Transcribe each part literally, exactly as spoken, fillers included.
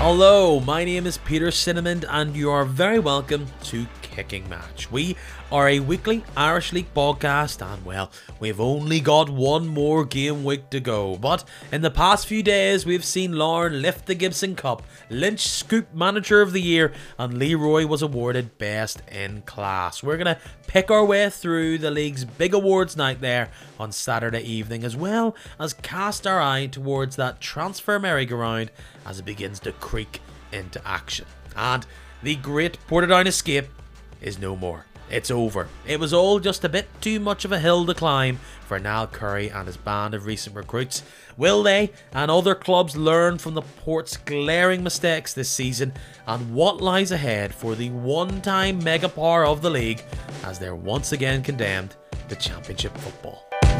Hello, my name is Peter Cinnamon and you are very welcome to Kicking Match. We are a weekly Irish League podcast and well, we've only got one more game week to go. But in the past few days we've seen Lauren lift the Gibson Cup, Lynch scoop Manager of the Year and Leroy was awarded Best in Class. We're going to pick our way through the league's big awards night there on Saturday evening, as well as cast our eye towards that transfer merry-go-round as it begins to creak into action. And the great Portadown escape is no more. It's over. It was all just a bit too much of a hill to climb for Niall Curry and his band of recent recruits. Will they and other clubs learn from the Port's glaring mistakes this season, and what lies ahead for the one-time mega power of the league as they're once again condemned to Championship football?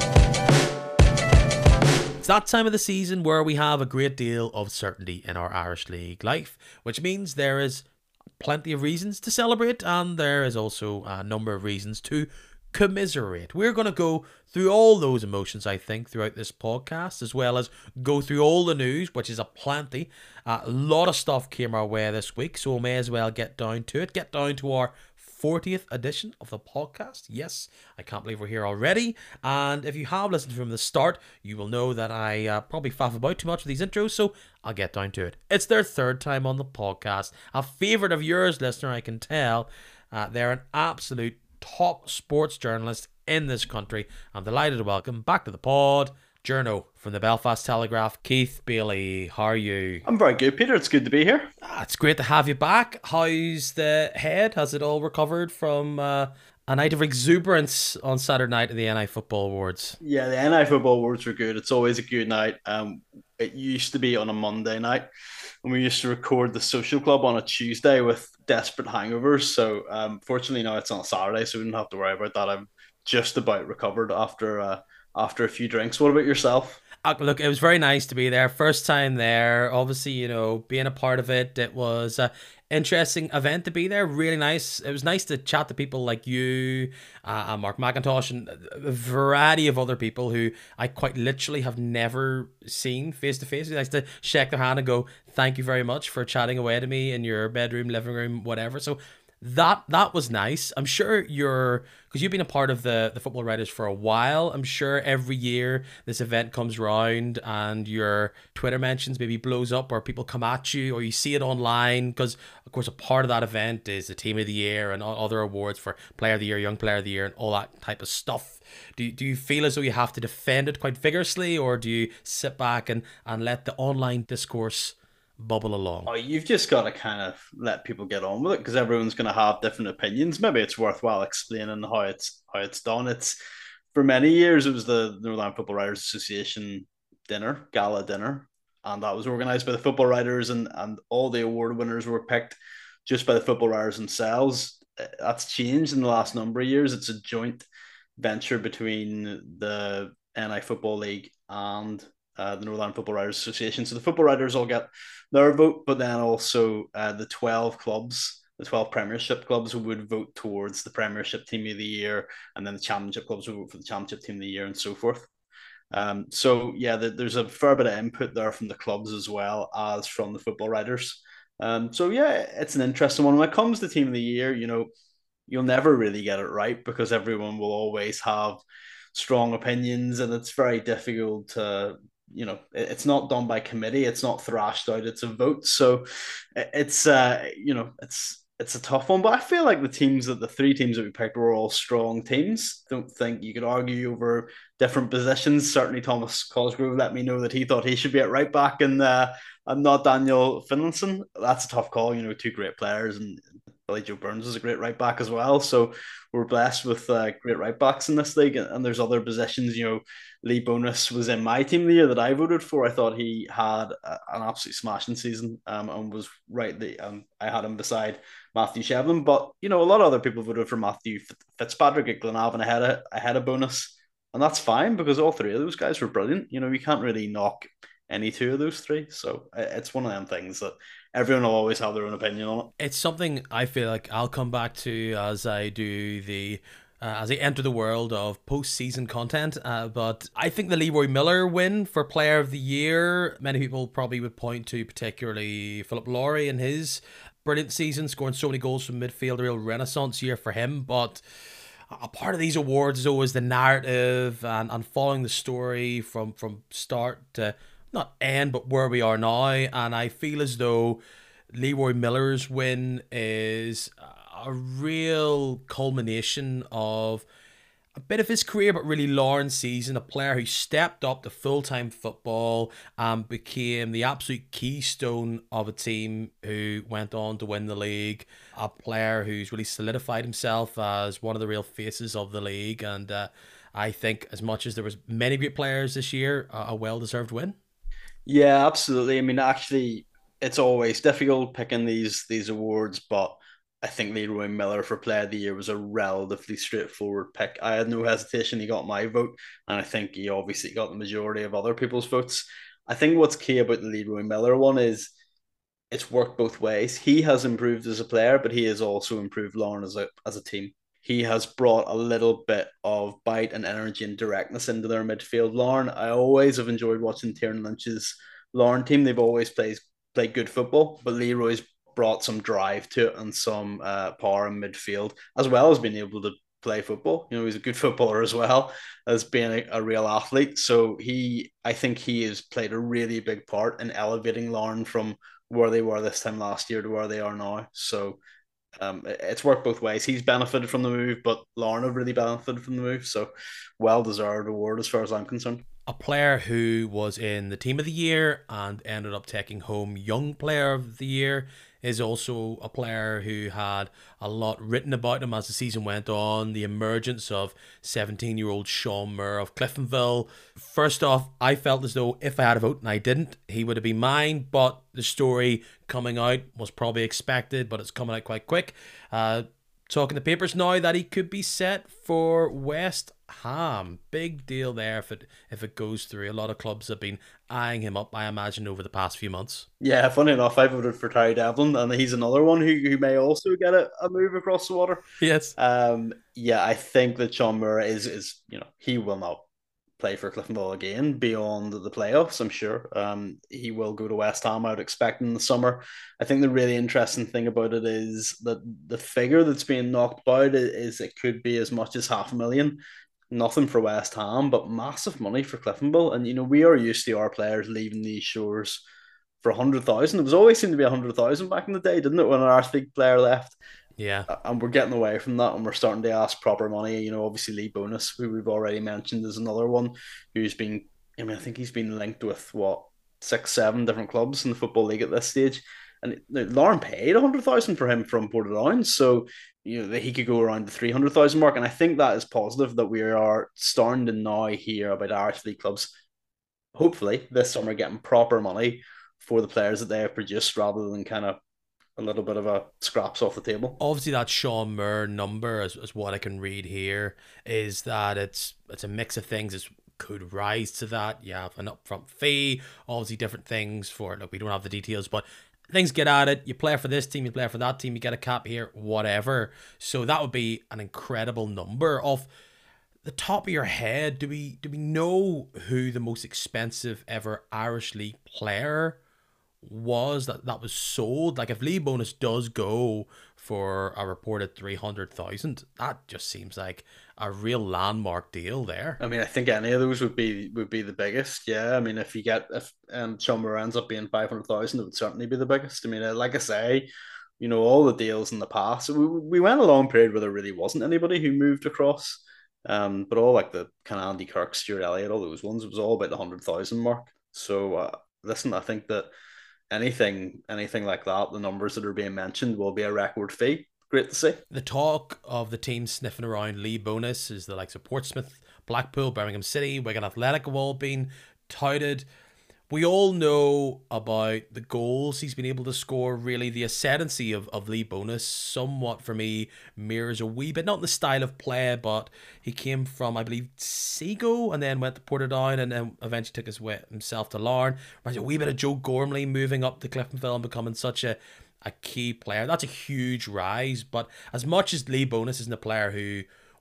It's that time of the season where we have a great deal of certainty in our Irish League life, which means there is plenty of reasons to celebrate and there is also a number of reasons to commiserate. We're going to go through all those emotions, I think, throughout this podcast, as well as go through all the news, which is a plenty. Uh, a lot of stuff came our way this week, so we may as well get down to it. Get down to our fortieth edition of the podcast. Yes, I can't believe we're here already. And if you have listened from the start, you will know that I uh, probably faff about too much with these intros, so I'll get down to it. It's their third time on the podcast. A favourite of yours, listener, I can tell. Uh, they're an absolute top sports journalist in this country. I'm delighted to welcome back to the pod, Journo from the Belfast Telegraph, Keith Bailey. How are you? I'm very good, Peter. It's good to be here. Ah, it's great to have you back. How's the head? Has it all recovered from uh, a night of exuberance on Saturday night at the N I Football Awards? Yeah, the N I Football Awards were good. It's always a good night. Um, it used to be on a Monday night, and we used to record the Social Club on a Tuesday with desperate hangovers. So, um, fortunately now it's on a Saturday, so we don't have to worry about that. I'm just about recovered after uh, after a few drinks. What about yourself? Uh, look, it was very nice to be there. First time there. Obviously, you know, being a part of it, it was an interesting event to be there. Really nice. It was nice to chat to people like you, uh, and Mark McIntosh, and a variety of other people who I quite literally have never seen face to face. It's nice to shake their hand and go, thank you very much for chatting away to me in your bedroom, living room, whatever. So That that was nice. I'm sure you're, because you've been a part of the, the Football Writers for a while, I'm sure every year this event comes round and your Twitter mentions maybe blows up or people come at you or you see it online, because of course a part of that event is the Team of the Year and other awards for Player of the Year, Young Player of the Year and all that type of stuff. Do, do you feel as though you have to defend it quite vigorously, or do you sit back and, and let the online discourse bubble along? Oh, you've just got to kind of let people get on with it because everyone's going to have different opinions. Maybe it's worthwhile explaining how it's how it's done. It's for many years it was the Northern Ireland Football Writers Association dinner, gala dinner, and that was organised by the football writers, and and all the award winners were picked just by the football writers themselves. That's changed in the last number of years. It's a joint venture between the N I Football League and uh, the Northern Ireland Football Writers Association. So the football writers all get their vote, but then also uh, the twelve clubs, the twelve Premiership clubs would vote towards the Premiership Team of the Year, and then the Championship clubs would vote for the Championship Team of the Year, and so forth. Um, so yeah, the, there's a fair bit of input there from the clubs as well as from the football writers. Um, so yeah, it's an interesting one. When it comes to Team of the Year, you know, you'll never really get it right because everyone will always have strong opinions, and it's very difficult to, you know, it's not done by committee, it's not thrashed out, it's a vote. So it's uh you know, it's it's a tough one, but I feel like the teams that the three teams that we picked were all strong teams. Don't think you could argue over different positions. Certainly Thomas Cosgrove let me know that he thought he should be at right back and uh and not Daniel Finlayson. That's a tough call, you know, two great players, and Billy Joe Burns is a great right back as well. So we're blessed with uh, great right backs in this league. And there's other positions, you know, Lee Bonus was in my team the year that I voted for. I thought he had a, an absolute smashing season um, and was right. The, um, I had him beside Matthew Shevlin. But, you know, a lot of other people voted for Matthew Fitzpatrick at Glenavon ahead of, ahead of Bonus. And that's fine because all three of those guys were brilliant. You know, you can't really knock any two of those three. So it's one of them things that everyone will always have their own opinion on it. It's something I feel like I'll come back to as I do the uh, as they enter the world of postseason content. Uh, but I think the Leroy Miller win for Player of the Year, many people probably would point to particularly Philip Lowry and his brilliant season, scoring so many goals from midfield, a real renaissance year for him. But a part of these awards is always the narrative and, and following the story from, from start to not end, but where we are now. And I feel as though Leroy Miller's win is a real culmination of a bit of his career, but really Lauren's season, a player who stepped up to full-time football and became the absolute keystone of a team who went on to win the league, a player who's really solidified himself as one of the real faces of the league. And uh, I think as much as there was many great players this year, a well-deserved win. Yeah, absolutely. I mean, actually, it's always difficult picking these these awards, but I think Leroy Miller for Player of the Year was a relatively straightforward pick. I had no hesitation. He got my vote, and I think he obviously got the majority of other people's votes. I think what's key about the Leroy Miller one is it's worked both ways. He has improved as a player, but he has also improved Lauren as a as a team. He has brought a little bit of bite and energy and directness into their midfield. Lauren, I always have enjoyed watching Tiernan Lynch's Lauren team. They've always played played good football, but Leroy's brought some drive to it and some uh, power in midfield, as well as being able to play football. You know, he's a good footballer as well as being a, a real athlete. So he, I think he has played a really big part in elevating Lauren from where they were this time last year to where they are now. So um, it's worked both ways. He's benefited from the move, but Lauren have really benefited from the move. So well-deserved award as far as I'm concerned. A player who was in the Team of the Year and ended up taking home Young Player of the Year is also a player who had a lot written about him as the season went on. The emergence of seventeen-year-old Sean Moore of Cliftonville. First off, I felt as though if I had a vote, and I didn't, he would have been mine, but the story coming out was probably expected, but it's coming out quite quick. Uh, talking to papers now that he could be set for West Ham. Big deal there if it if it goes through. A lot of clubs have been eyeing him up, I imagine, over the past few months. Yeah, funny enough, I voted for Terry Devlin, and he's another one who, who may also get a, a move across the water. Yes. Um, yeah, I think that Sean Moore is is you know he will not play for Cliftonville again beyond the playoffs. I'm sure. Um, he will go to West Ham. I would expect in the summer. I think the really interesting thing about it is that the figure that's being knocked about is it could be as much as half a million. Nothing for West Ham, but massive money for Cliftonville. And you know we are used to our players leaving these shores for a hundred thousand. It was always seemed to be a hundred thousand back in the day, didn't it? When an Arts League player left. Yeah. And we're getting away from that and we're starting to ask proper money. You know, obviously Lee Bonus, who we've already mentioned, is another one who's been, I mean, I think he's been linked with what, six, seven different clubs in the Football League at this stage. And Lauren paid a hundred thousand for him from Portadown. So, you know, he could go around the three hundred thousand mark. And I think that is positive that we are starting to now hear about Irish League clubs, hopefully this summer, getting proper money for the players that they have produced rather than kind of a little bit of a scraps off the table. Obviously, that Sean Moore number, as, as what I can read here, is that it's it's a mix of things. It could rise to that. You have an upfront fee, obviously different things for it. Look, we don't have the details, but things get at it. You play for this team, you play for that team, you get a cap here, whatever. So that would be an incredible number. Off the top of your head, do we do we know who the most expensive ever Irish League player was that that was sold? Like if Lee Bonus does go for a reported three hundred thousand, that just seems like a real landmark deal there. I mean, I think any of those would be would be the biggest. Yeah, I mean, if you get if um Sean Moore ends up being five hundred thousand, it would certainly be the biggest. I mean, like I say, you know, all the deals in the past, we we went a long period where there really wasn't anybody who moved across. Um, but all like the kind of Andy Kirk, Stuart Elliott, all those ones, it was all about the hundred thousand mark. So uh, listen, I think that anything anything like that, the numbers that are being mentioned will be a record fee. Great to see. The talk of the team sniffing around Lee Bonus is the likes of Portsmouth, Blackpool, Birmingham City, Wigan Athletic have all been touted. We all know about the goals he's been able to score. Really, the ascendancy of, of Lee Bonus somewhat for me mirrors a wee bit, not in the style of play, but he came from, I believe, Seago and then went to Portadown and then eventually took his way himself to Larne. Reminds me a wee bit of Joe Gormley moving up to Cliftonville and becoming such a, a key player. That's a huge rise, but as much as Lee Bonus isn't a player who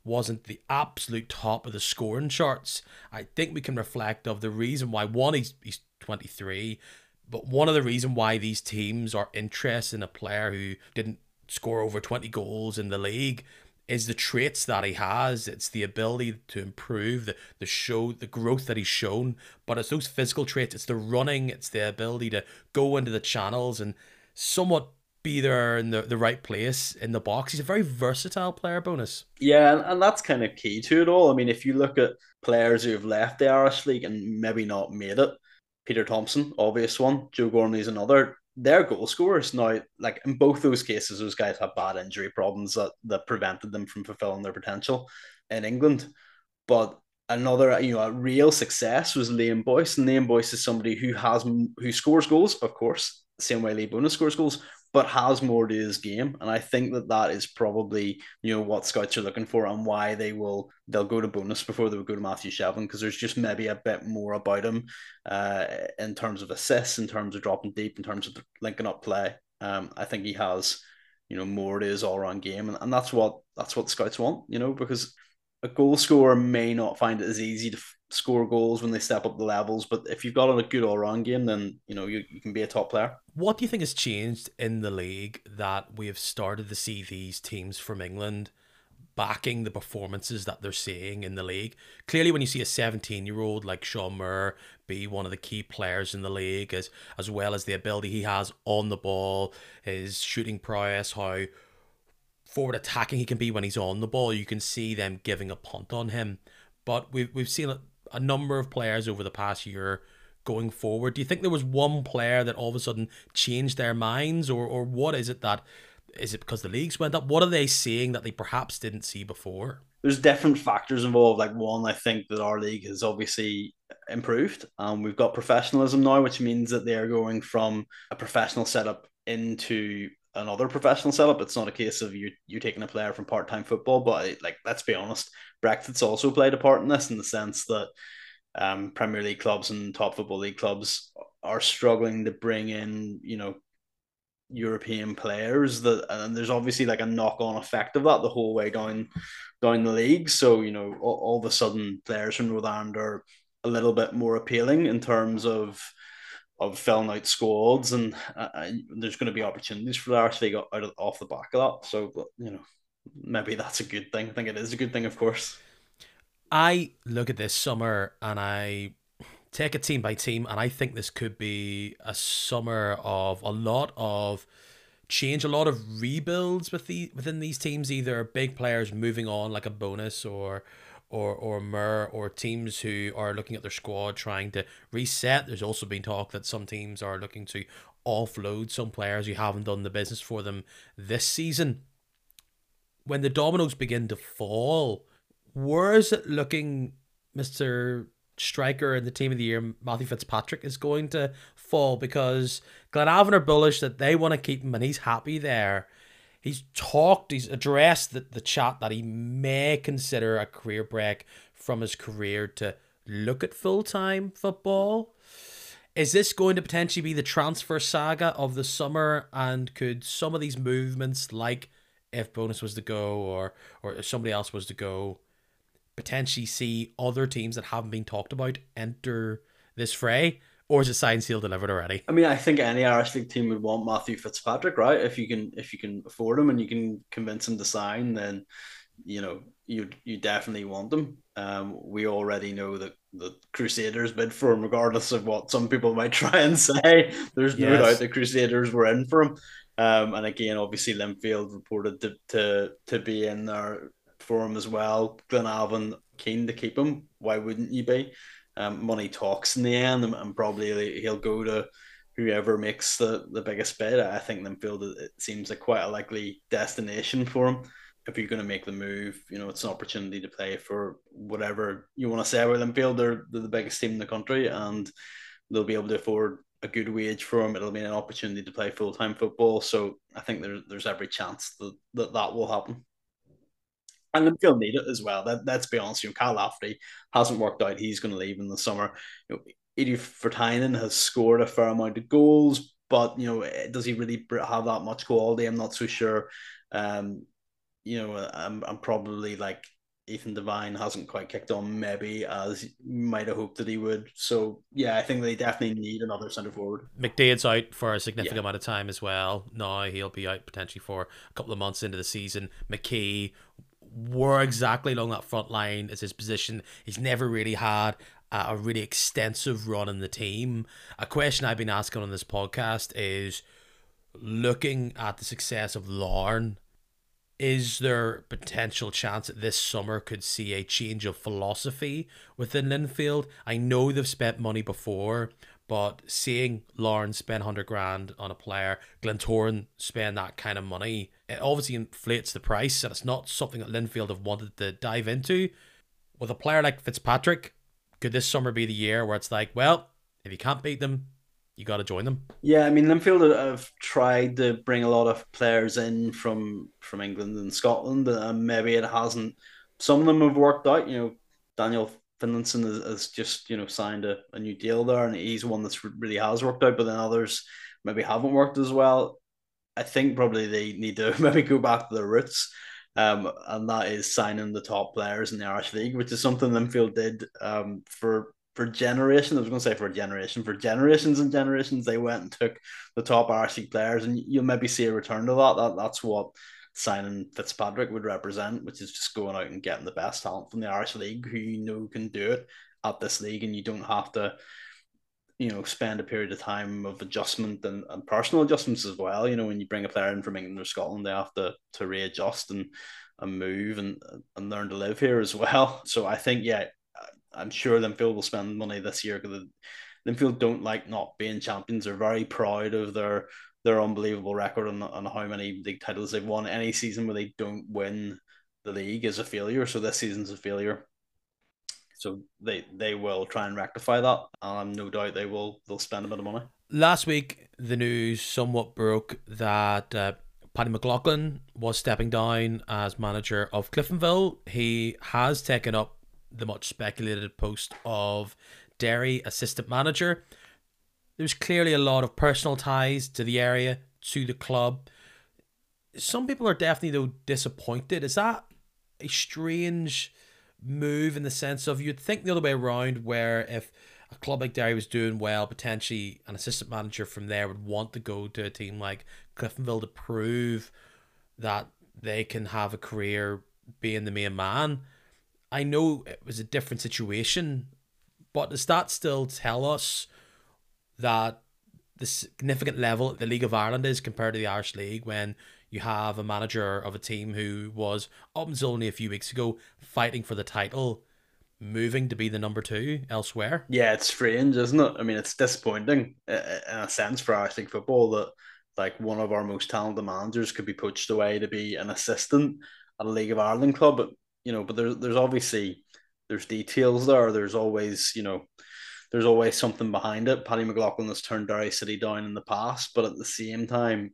wasn't the absolute top of the scoring charts, I think we can reflect of the reason why, one, he's, he's twenty-three, but one of the reason why these teams are interested in a player who didn't score over twenty goals in the league is the traits that he has. It's the ability to improve, the the show, the growth that he's shown. But it's those physical traits. It's the running. It's the ability to go into the channels and somewhat be there in the, the right place in the box. He's a very versatile player, Bonus. Yeah, and, and that's kind of key to it all. I mean, if you look at players who have left the Irish League and maybe not made it, Peter Thompson, obvious one, Joe Gormley's another. They're goal scorers now. Like in both those cases, those guys have bad injury problems that that prevented them from fulfilling their potential in England. But another, you know, a real success was Liam Boyce, and Liam Boyce is somebody who has who scores goals, of course, the same way Lee Bonus scores goals, but has more to his game. And I think that that is probably, you know, what scouts are looking for and why they will they'll go to Bonus before they would go to Matthew Shevlin, because there's just maybe a bit more about him uh, in terms of assists, in terms of dropping deep, in terms of linking up play. Um, I think he has, you know, more to his all round game, and, and that's what that's what scouts want, you know, because a goal scorer may not find it as easy to f- score goals when they step up the levels, but if you've got a good all-round game, then you know you, you can be a top player. What do you think has changed in the league that we have started to see these teams from England backing the performances that they're seeing in the league? Clearly, when you see a seventeen-year-old like Sean Moore be one of the key players in the league, as as well as the ability he has on the ball, his shooting prowess, how forward attacking he can be when he's on the ball, you can see them giving a punt on him. But we've we've seen a, a number of players over the past year going forward. Do you think there was one player that all of a sudden changed their minds, or or what is it that is it because the leagues went up? What are they seeing that they perhaps didn't see before? There's different factors involved. Like one, I think that our league has obviously improved. Um, we've got professionalism now, which means that they are going from a professional setup into another professional setup. It's not a case of you you taking a player from part time football, but like let's be honest, Brexit's also played a part in this, in the sense that um, Premier League clubs and top football league clubs are struggling to bring in, you know, European players. That, and there's obviously like a knock on effect of that the whole way down down the league. So you know, all, all of a sudden, players from Northern Ireland are a little bit more appealing in terms of of filling out squads, and uh, there's going to be opportunities for the Irish League out of, off the back of that. So you know, maybe that's a good thing. I think it is a good thing, of course. I look at this summer and I take it team by team, and I think this could be a summer of a lot of change, a lot of rebuilds with the within these teams. Either big players moving on, like a Bonus or or or Mur, or teams who are looking at their squad trying to reset. There's also been talk that some teams are looking to offload some players who haven't done the business for them this season. When the dominoes begin to fall, where is it looking, Mister Striker and the team of the year, Matthew Fitzpatrick, is going to fall? Because Glenavon are bullish that they want to keep him and he's happy there. He's talked, he's addressed the, the chat that he may consider a career break from his career to look at full-time football. Is this going to potentially be the transfer saga of the summer? And could some of these movements, like if Bonus was to go or or if somebody else was to go, potentially see other teams that haven't been talked about enter this fray? Or is it signed, sealed, delivered already? I mean, I think any Irish League team would want Matthew Fitzpatrick, right? If you can, if you can afford him and you can convince him to sign, then you know you you definitely want them. Um, we already know that the Crusaders bid for him, regardless of what some people might try and say. There's no Yes. doubt the Crusaders were in for him. Um, and again, obviously, Linfield reported to to to be in there for him as well. Glenavon keen to keep him. Why wouldn't you be? Um, money talks in the end, and, and probably he'll go to whoever makes the, the biggest bid. I think Linfield, it seems like quite a likely destination for him. If you're going to make the move, you know, it's an opportunity to play for whatever you want to say about Linfield. They're, they're the biggest team in the country, and they'll be able to afford a good wage for him. It'll be an opportunity to play full-time football. So I think there, there's every chance that, that that will happen. And Linfield need it as well. That, let's be honest, you know, Cal Lafferty hasn't worked out. He's going to leave in the summer. You know, Eddie Vertainen has scored a fair amount of goals, but you know, does he really have that much quality? I'm not so sure. Um, you know, I'm I'm probably like Ethan Devine hasn't quite kicked on maybe as you might have hoped that he would. So yeah, I think they definitely need another centre forward. McDade's out for a Yeah. significant amount of time as well. Now he'll be out potentially for a couple of months into the season. McKee, where exactly along that front line is his position? He's never really had a, a really extensive run in the team. A question I've been asking on this podcast is, looking at the success of Larne, is there potential chance that this summer could see a change of philosophy within Linfield? I know they've spent money before, but seeing Larne spend one hundred grand on a player, Glentoran spend that kind of money, it obviously inflates the price, and it's not something that Linfield have wanted to dive into. With a player like Fitzpatrick, could this summer be the year where it's like, well, if you can't beat them, you got to join them? Yeah, I mean, Linfield have tried to bring a lot of players in from from England and Scotland, and maybe it hasn't. Some of them have worked out. You know, Daniel Finlayson has, has just you know signed a, a new deal there, and he's one that's really has worked out. But then others maybe haven't worked as well. I think probably they need to maybe go back to their roots, um, and that is signing the top players in the Irish League, which is something Linfield did um, for for generations. I was going to say for a generation, for generations and generations, they went and took the top Irish League players, and you'll maybe see a return to that. That that's what signing Fitzpatrick would represent, which is just going out and getting the best talent from the Irish League who you know can do it at this league, and you don't have to you know, spend a period of time of adjustment and, and personal adjustments as well. You know, when you bring a player in from England or Scotland, they have to to readjust and and move and and learn to live here as well. So I think, yeah, I'm sure Linfield will spend money this year because Linfield don't like not being champions. They're very proud of their their unbelievable record on, on how many league titles they've won. Any season where they don't win the league is a failure. So this season's a failure. So they they will try and rectify that. Um, no doubt they will. They'll spend a bit of money. Last week, the news somewhat broke that uh, Paddy McLaughlin was stepping down as manager of Cliftonville. He has taken up the much speculated post of Derry assistant manager. There's clearly a lot of personal ties to the area, to the club. Some people are definitely, though, disappointed. Is that a strange move in the sense of, you'd think the other way around, where if a club like Derry was doing well, potentially an assistant manager from there would want to go to a team like Cliftonville to prove that they can have a career being the main man. I know it was a different situation, but does that still tell us that the significant level the League of Ireland is compared to the Irish League, when you have a manager of a team who was, up until only a few weeks ago, fighting for the title, moving to be the number two elsewhere? Yeah, it's strange, isn't it? I mean, it's disappointing in a sense for Irish League football that like one of our most talented managers could be poached away to be an assistant at a League of Ireland club. But you know, but there's there's obviously there's details there. There's always you know there's always something behind it. Paddy McLaughlin has turned Derry City down in the past, but at the same time,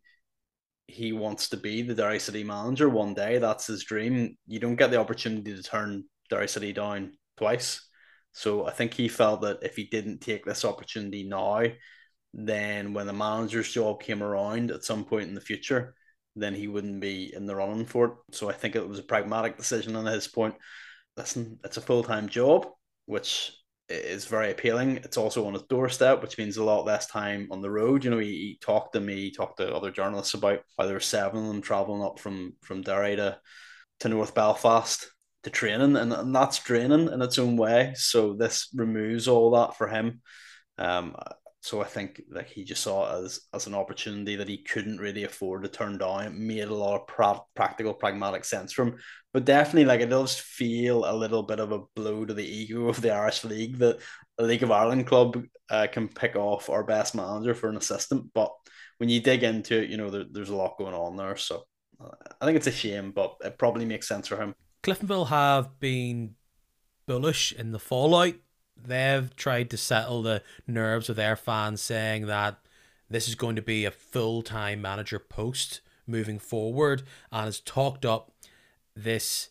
he wants to be the Derry City manager one day. That's his dream. You don't get the opportunity to turn Derry City down twice. So I think he felt that if he didn't take this opportunity now, then when the manager's job came around at some point in the future, then he wouldn't be in the running for it. So I think it was a pragmatic decision on his point. Listen, it's a full time job, which is very appealing. It's also on his doorstep, which means a lot less time on the road. You know, he, he talked to me, he talked to other journalists about how there were seven of them traveling up from from Derry to, to North Belfast to training, and, and that's draining in its own way. So this removes all that for him. Um, so I think like he just saw it as as an opportunity that he couldn't really afford to turn down. It made a lot of pra- practical, pragmatic sense from him. But definitely, like it does feel a little bit of a blow to the ego of the Irish League that a League of Ireland club uh, can pick off our best manager for an assistant. But when you dig into it, you know there, there's a lot going on there. So uh, I think it's a shame, but it probably makes sense for him. Cliftonville have been bullish in the fallout. They've tried to settle the nerves of their fans, saying that this is going to be a full-time manager post moving forward, and has talked up this.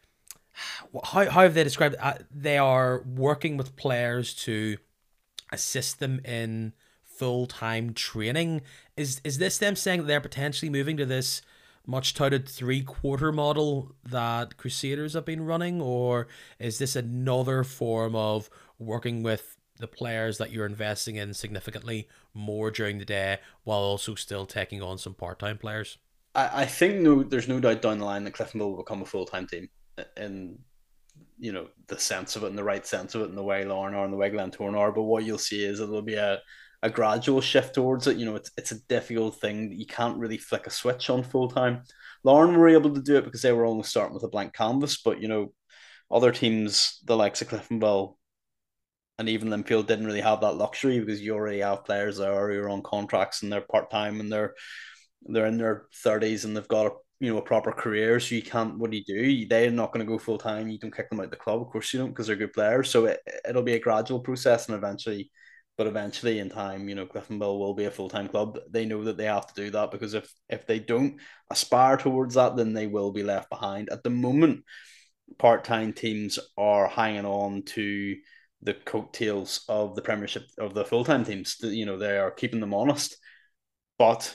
How, how have they described it? Uh, they are working with players to assist them in full-time training. Is is this them saying that they're potentially moving to this much touted three quarter model that Crusaders have been running, or is this another form of working with the players that you're investing in significantly more during the day while also still taking on some part time players? I, I think no, there's no doubt down the line that Cliftonville will become a full time team, in you know the sense of it, in the right sense of it, in the way Lauren are and the way Glentoran are. But what you'll see is it'll be a a gradual shift towards it. You know, it's it's a difficult thing. You can't really flick a switch on full time. Lauren were able to do it because they were only starting with a blank canvas, but you know, other teams, the likes of Cliftonville and even Linfield, didn't really have that luxury because you already have players that are already on contracts and they're part time and they're they're in their thirties and they've got a you know a proper career. So you can't. What do you do? They're not going to go full time. You don't kick them out of the club, of course you don't, because they're good players. So it, it'll be a gradual process, and eventually, but eventually in time, you know, Cliftonville will be a full time club. They know that they have to do that because if if they don't aspire towards that, then they will be left behind. At the moment, part time teams are hanging on to the coattails of the Premiership of the full time teams. You know, they are keeping them honest, but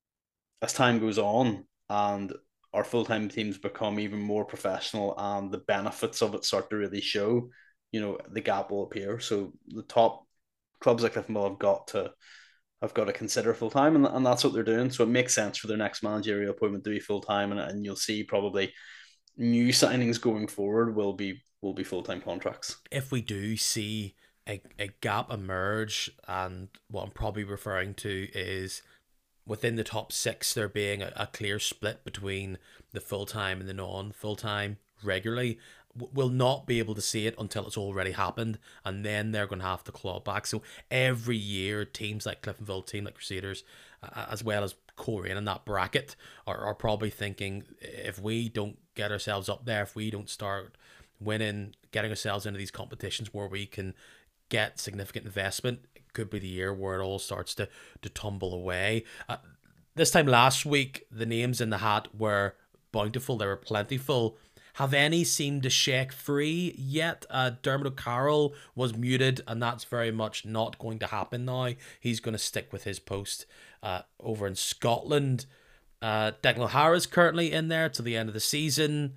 as time goes on and our full time teams become even more professional and the benefits of it start to really show, you know, the gap will appear. So the top clubs like Cliftonville have got to have got to consider full time, and, and that's what they're doing. So it makes sense for their next managerial appointment to be full time, and, and you'll see probably new signings going forward will be will be full time contracts. If we do see a, a gap emerge, and what I'm probably referring to is within the top six there being a, a clear split between the full time and the non full time regularly, we'll not be able to see it until it's already happened, and then they're going to have to claw back. So every year, teams like Cliftonville, team like Crusaders, uh, as well as Coleraine in that bracket, are, are probably thinking, if we don't get ourselves up there, if we don't start winning, getting ourselves into these competitions where we can get significant investment, it could be the year where it all starts to to tumble away. Uh, this time last week, the names in the hat were bountiful, they were plentiful. Have any seemed to shake free yet? Uh, Dermot O'Carroll was muted, and that's very much not going to happen now. He's going to stick with his post uh, over in Scotland. Uh, Declan O'Hara's currently in there till the end of the season.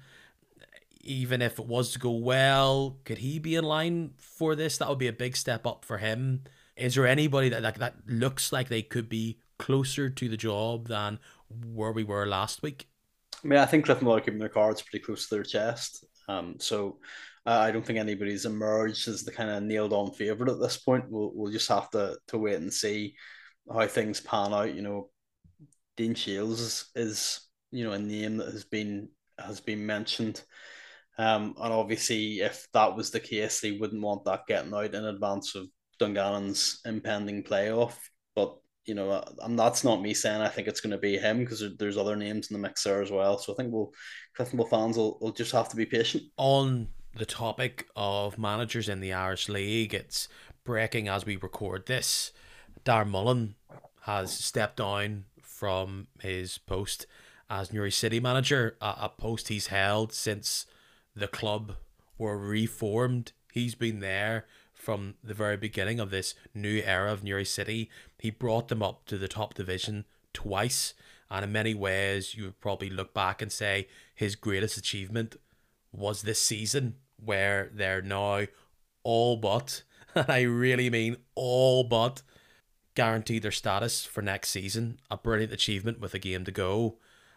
Even if it was to go well, could he be in line for this? That would be a big step up for him. Is there anybody that, that, that looks like they could be closer to the job than where we were last week? I mean, I think Cliftonville are keeping their cards pretty close to their chest. Um, so uh, I don't think anybody's emerged as the kind of nailed on favourite at this point. We'll we'll just have to to wait and see how things pan out. You know, Dean Shields is, is you know a name that has been has been mentioned. Um, and obviously, if that was the case, they wouldn't want that getting out in advance of Dungannon's impending playoff. But you know, uh, and that's not me saying I think it's going to be him, because there's other names in the mix there as well. So I think we'll Cliftonville fans will, will just have to be patient. On the topic of managers in the Irish League, it's breaking as we record this. Darren Mullen has stepped down from his post as Newry City manager, a, a post he's held since the club were reformed. He's been there from the very beginning of this new era of Newry City. He brought them up to the top division twice, and in many ways you would probably look back and say his greatest achievement was this season, where they're now all but, and I really mean all but, guaranteed their status for next season. A brilliant achievement with a game to go,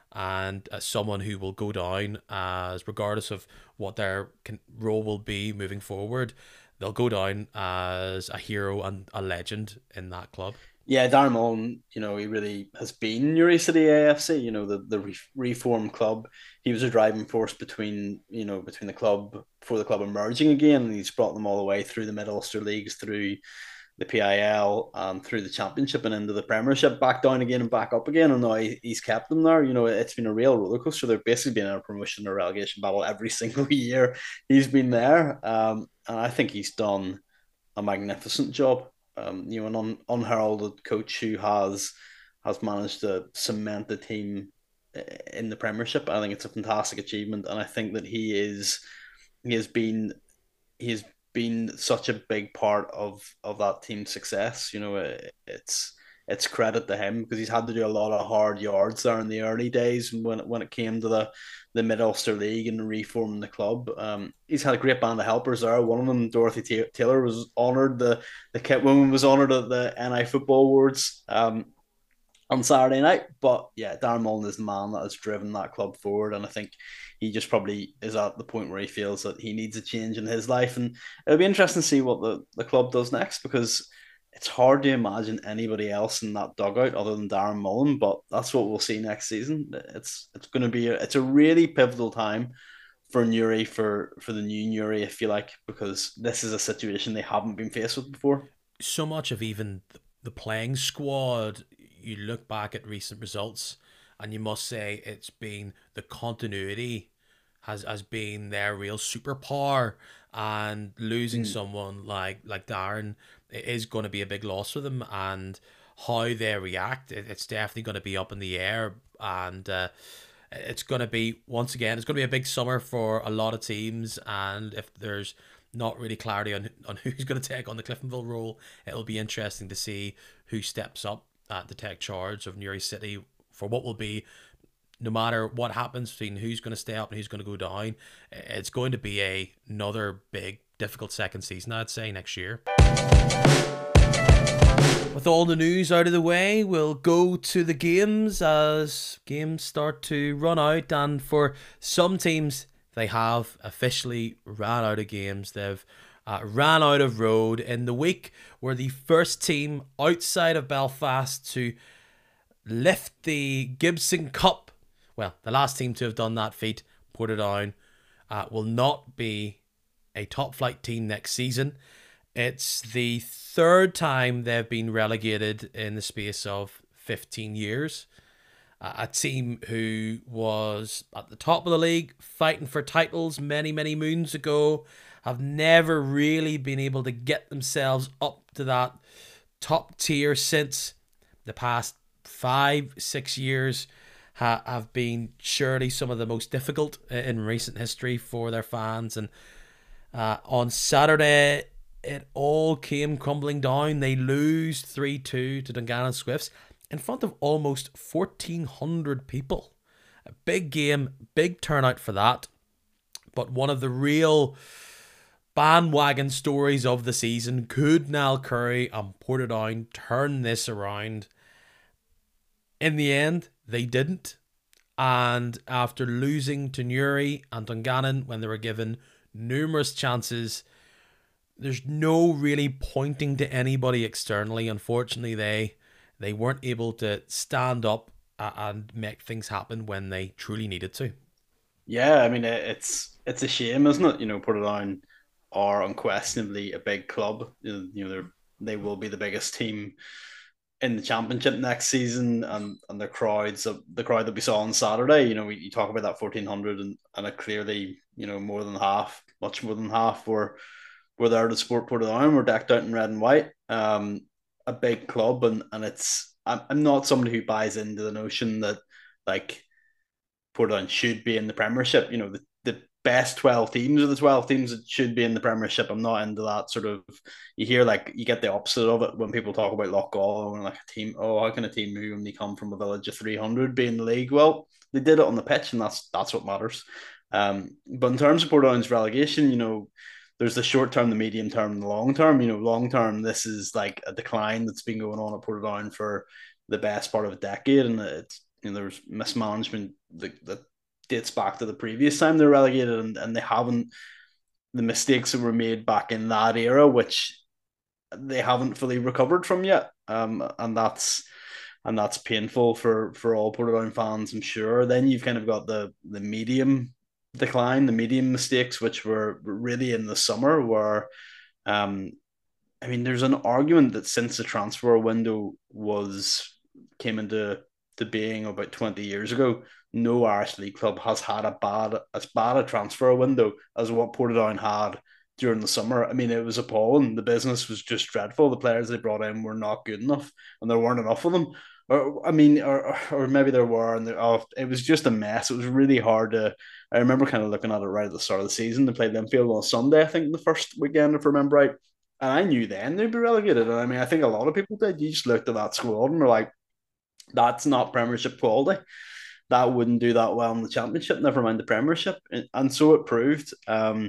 and as someone who will go down as, regardless of what their role will be moving forward, they'll go down as a hero and a legend in that club. Yeah, Darren Mullen, you know, he really has been Newry City A F C, you know, the, the re- reformed club. He was a driving force between, you know, between the club, before the club emerging again, and he's brought them all the way through the Mid-Ulster Leagues, through the P I L, and through the Championship and into the Premiership, back down again and back up again, and now he, he's kept them there. You know, it's been a real rollercoaster. They've basically been in a promotion or relegation battle every single year he's been there, um, and I think he's done a magnificent job. Um, you know, an un- unheralded coach who has has managed to cement the team in the Premiership. I think it's a fantastic achievement, and I think that he is he has been he has been such a big part of of that team's success. You know, it, it's it's credit to him because he's had to do a lot of hard yards there in the early days when when it came to the the Mid Ulster League and reforming the club. Um, he's had a great band of helpers there. One of them, Dorothy Taylor, was honoured. The the kit woman was honoured at the N I Football Awards. Um, on Saturday night. But yeah, Darren Mullen is the man that has driven that club forward, and I think he just probably is at the point where he feels that he needs a change in his life, and it'll be interesting to see what the, the club does next because it's hard to imagine anybody else in that dugout other than Darren Mullen. But that's what we'll see next season. It's it's going to be a, it's a really pivotal time for Newry for for the new Newry, if you like, because this is a situation they haven't been faced with before. So much of even the playing squad, you look back at recent results and you must say it's been the continuity has has been their real superpower, and losing Mm. someone like like Darren is going to be a big loss for them, and how they react, it's definitely going to be up in the air, and uh, it's going to be, once again, it's going to be a big summer for a lot of teams, and if there's not really clarity on on who's going to take on the Cliftonville role, it'll be interesting to see who steps up at the take charge of Newry City for what will be, no matter what happens between who's going to stay up and who's going to go down, it's going to be a, another big, difficult second season, I'd say, next year. With all the news out of the way, we'll go to the games as games start to run out, and for some teams, they have officially ran out of games. They've uh, ran out of road in the week where the first team outside of Belfast to lift the Gibson Cup, well, the last team to have done that feat, Portadown, uh, will not be a top flight team next season. It's the third time they've been relegated in the space of fifteen years. Uh, a team who was at the top of the league, fighting for titles many, many moons ago, have never really been able to get themselves up to that top tier since. The past five, six years ha- have been surely some of the most difficult in recent history for their fans. And uh, on Saturday, it all came crumbling down. They lose three two to Dungannon Swifts in front of almost fourteen hundred people. A big game, big turnout for that. But one of the real bandwagon stories of the season, could Niall Curry and Portadown turn this around? In the end, they didn't. And after losing to Newry and Dungannon when they were given numerous chances, there's no really pointing to anybody externally. Unfortunately, they they weren't able to stand up and make things happen when they truly needed to. Yeah, I mean it's it's a shame, isn't it? You know, Portadown are unquestionably a big club. You know, they're they will be the biggest team in the championship next season, and and the crowds, the crowd that we saw on Saturday. You know, we, you talk about that fourteen hundred, and and it clearly, you know, more than half, much more than half, were were there to support Portadown. We're decked out in red and white. Um, a big club, and and it's I'm I'm not somebody who buys into the notion that like Portland should be in the Premiership. You know, the, the best twelve teams are the twelve teams that should be in the Premiership. I'm not into that sort of, you hear like, you get the opposite of it when people talk about Loughgall and like a team, oh, how can a team who only come from a village of three hundred be in the league? Well, they did it on the pitch, and that's that's what matters. Um, but in terms of Portland's relegation, you know, there's the short term, the medium term, and the long term. You know, long term, this is like a decline that's been going on at Portadown for the best part of a decade, and it's, you know, there's mismanagement that, that dates back to the previous time they're relegated, and, and they haven't, the mistakes that were made back in that era, which they haven't fully recovered from yet. Um, and that's and that's painful for for all Portadown fans, I'm sure. Then you've kind of got the the medium decline, the medium mistakes, which were really in the summer, where um, I mean, there's an argument that since the transfer window was came into to being about twenty years ago, no Irish League club has had a bad as bad a transfer window as what Portadown had during the summer. I mean, it was appalling. The business was just dreadful. The players they brought in were not good enough, and there weren't enough of them. Or I mean, or or maybe there were, and oh, it was just a mess. It was really hard to. I remember kind of looking at it right at the start of the season. They played Linfield on a Sunday, I think, the first weekend, if I remember right. And I knew then they'd be relegated. And I mean, I think a lot of people did. You just looked at that squad and were like, that's not Premiership quality. That wouldn't do that well in the Championship, never mind the Premiership. And so it proved. Um,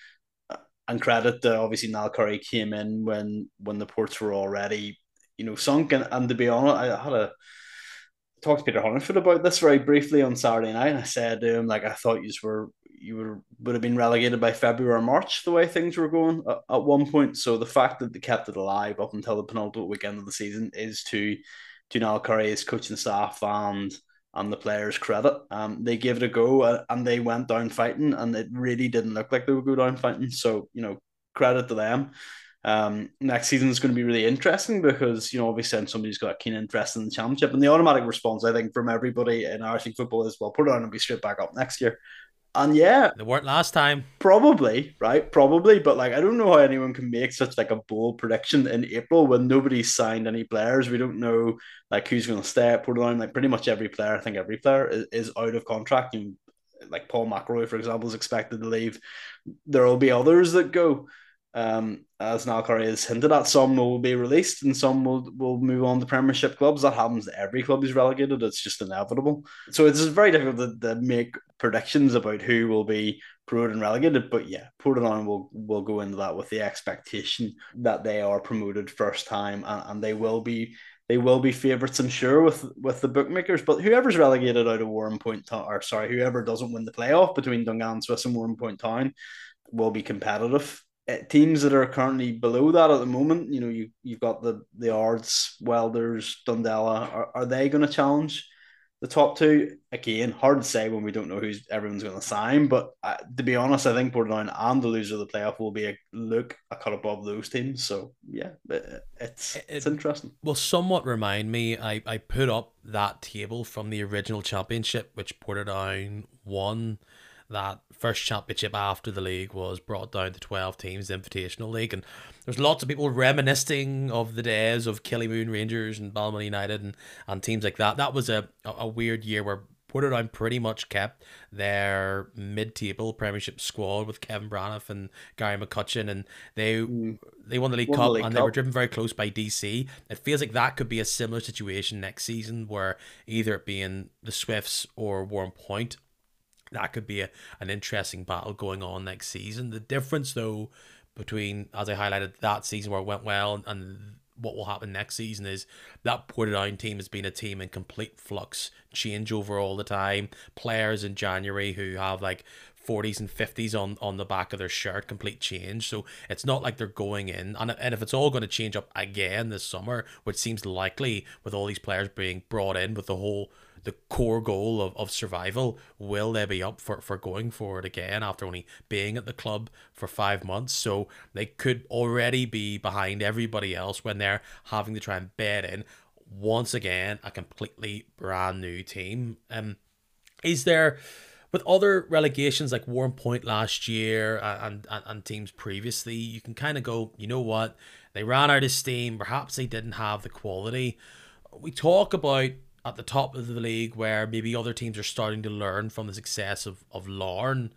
and credit to obviously Niall Curry came in when when the ports were already, you know, sunk. And, and to be honest, I had a talked to Peter Hungerford about this very briefly on Saturday night. And I said to him, like, I thought you were you were would have been relegated by February or March the way things were going at, at one point. So the fact that they kept it alive up until the penultimate weekend of the season is to to Niall Curry, his coaching staff, and and the players' credit. Um, they gave it a go, uh, and they went down fighting, and it really didn't look like they would go down fighting. So, you know, credit to them. Um, next season is going to be really interesting because, you know, obviously somebody's got a keen interest in the championship, and the automatic response, I think, from everybody in Irish League football is, well, put it on and be straight back up next year. And yeah, They weren't last time. probably, right? Probably, but like I don't know how anyone can make such like a bold prediction in April when nobody's signed any players. We don't know like who's going to stay at Portadown. Like pretty much every player, I think every player is, is out of contract. And like Paul McElroy, for example, is expected to leave. There will be others that go. Um, as Niall Curry has hinted at, some will be released and some will will move on to Premiership clubs. That happens to every club who's relegated. It's just inevitable. So it's very difficult to, to make predictions about who will be promoted and relegated. But yeah, Portadown will will go into that with the expectation that they are promoted first time and, and they will be they will be favourites, I'm sure, with with the bookmakers. But whoever's relegated out of Warrenpoint Town, or sorry, whoever doesn't win the playoff between Dungan Swiss and Warrenpoint Town will be competitive. Uh, Teams that are currently below that at the moment, you know, you you've got the the Ards, Welders, Dundela. Are, are they going to challenge the top two? Again, hard to say when we don't know who's everyone's going to sign. But uh, to be honest, I think Portadown and the loser of the playoff will be a look a cut above those teams. So yeah, it, it's It, it's it interesting. will somewhat remind me. I, I put up that table from the original championship, which Portadown won. That first championship after the league was brought down to twelve teams, the Invitational League. And there's lots of people reminiscing of the days of Killymoon Rangers and Balmain United and, and teams like that. That was a, a weird year where Portadown pretty much kept their mid-table Premiership squad with Kevin Braniff and Gary McCutcheon, and they Mm. they won the League Won the Cup League and they were Cup. driven very close by D C. It feels like that could be a similar situation next season where either it being the Swifts or Warren Point, that could be a, an interesting battle going on next season. The difference, though, between, as I highlighted, that season where it went well and, and what will happen next season is that Portadown team has been a team in complete flux, changeover all the time. Players in January who have like forties and fifties on, on the back of their shirt, complete change. So it's not like they're going in. And, and if it's all going to change up again this summer, which seems likely with all these players being brought in with the whole the core goal of, of survival, will they be up for, for going for it again after only being at the club for five months? So they could already be behind everybody else when they're having to try and bed in once again a completely brand new team. Um, is there, with other relegations like Warren Point last year and, and, and teams previously, you can kind of go, you know what, they ran out of steam, perhaps they didn't have the quality. We talk about at the top of the league where maybe other teams are starting to learn from the success of, of Larne.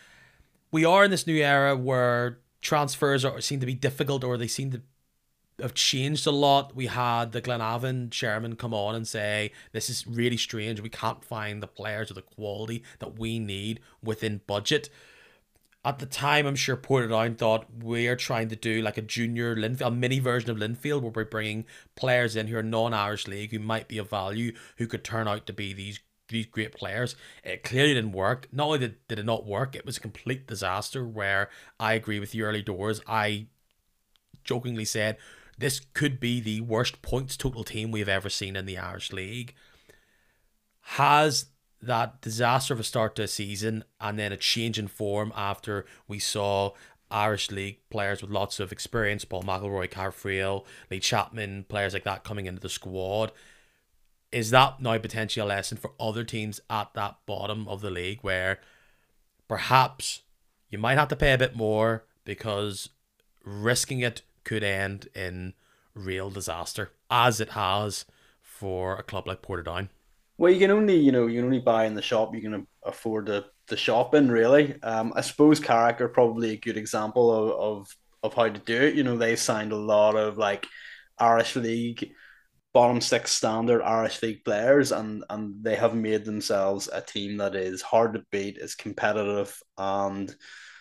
We are in this new era where transfers are seem to be difficult, or they seem to have changed a lot. We had the Glenavon chairman come on and say, this is really strange. We can't find the players of the quality that we need within budget. At the time, I'm sure Portadown thought we're trying to do like a junior Linfield, a mini version of Linfield, where we're bringing players in who are non-Irish league, who might be of value, who could turn out to be these these great players. It clearly didn't work. Not only did, did it not work, it was a complete disaster where I agree with you early doors. I jokingly said, this could be the worst points total team we've ever seen in the Irish League. Has that disaster of a start to a season and then a change in form after we saw Irish League players with lots of experience, Paul McElroy, Carfrail, Lee Chapman, players like that coming into the squad, is that now potentially a lesson for other teams at that bottom of the league where perhaps you might have to pay a bit more because risking it could end in real disaster, as it has for a club like Portadown? Well, you can only, you know, you can only buy in the shop you can afford to, to shop in, really. Um, I suppose Carrick are probably a good example of, of of how to do it. You know, they signed a lot of like Irish League bottom six standard Irish League players, and and they have made themselves a team that is hard to beat, is competitive, and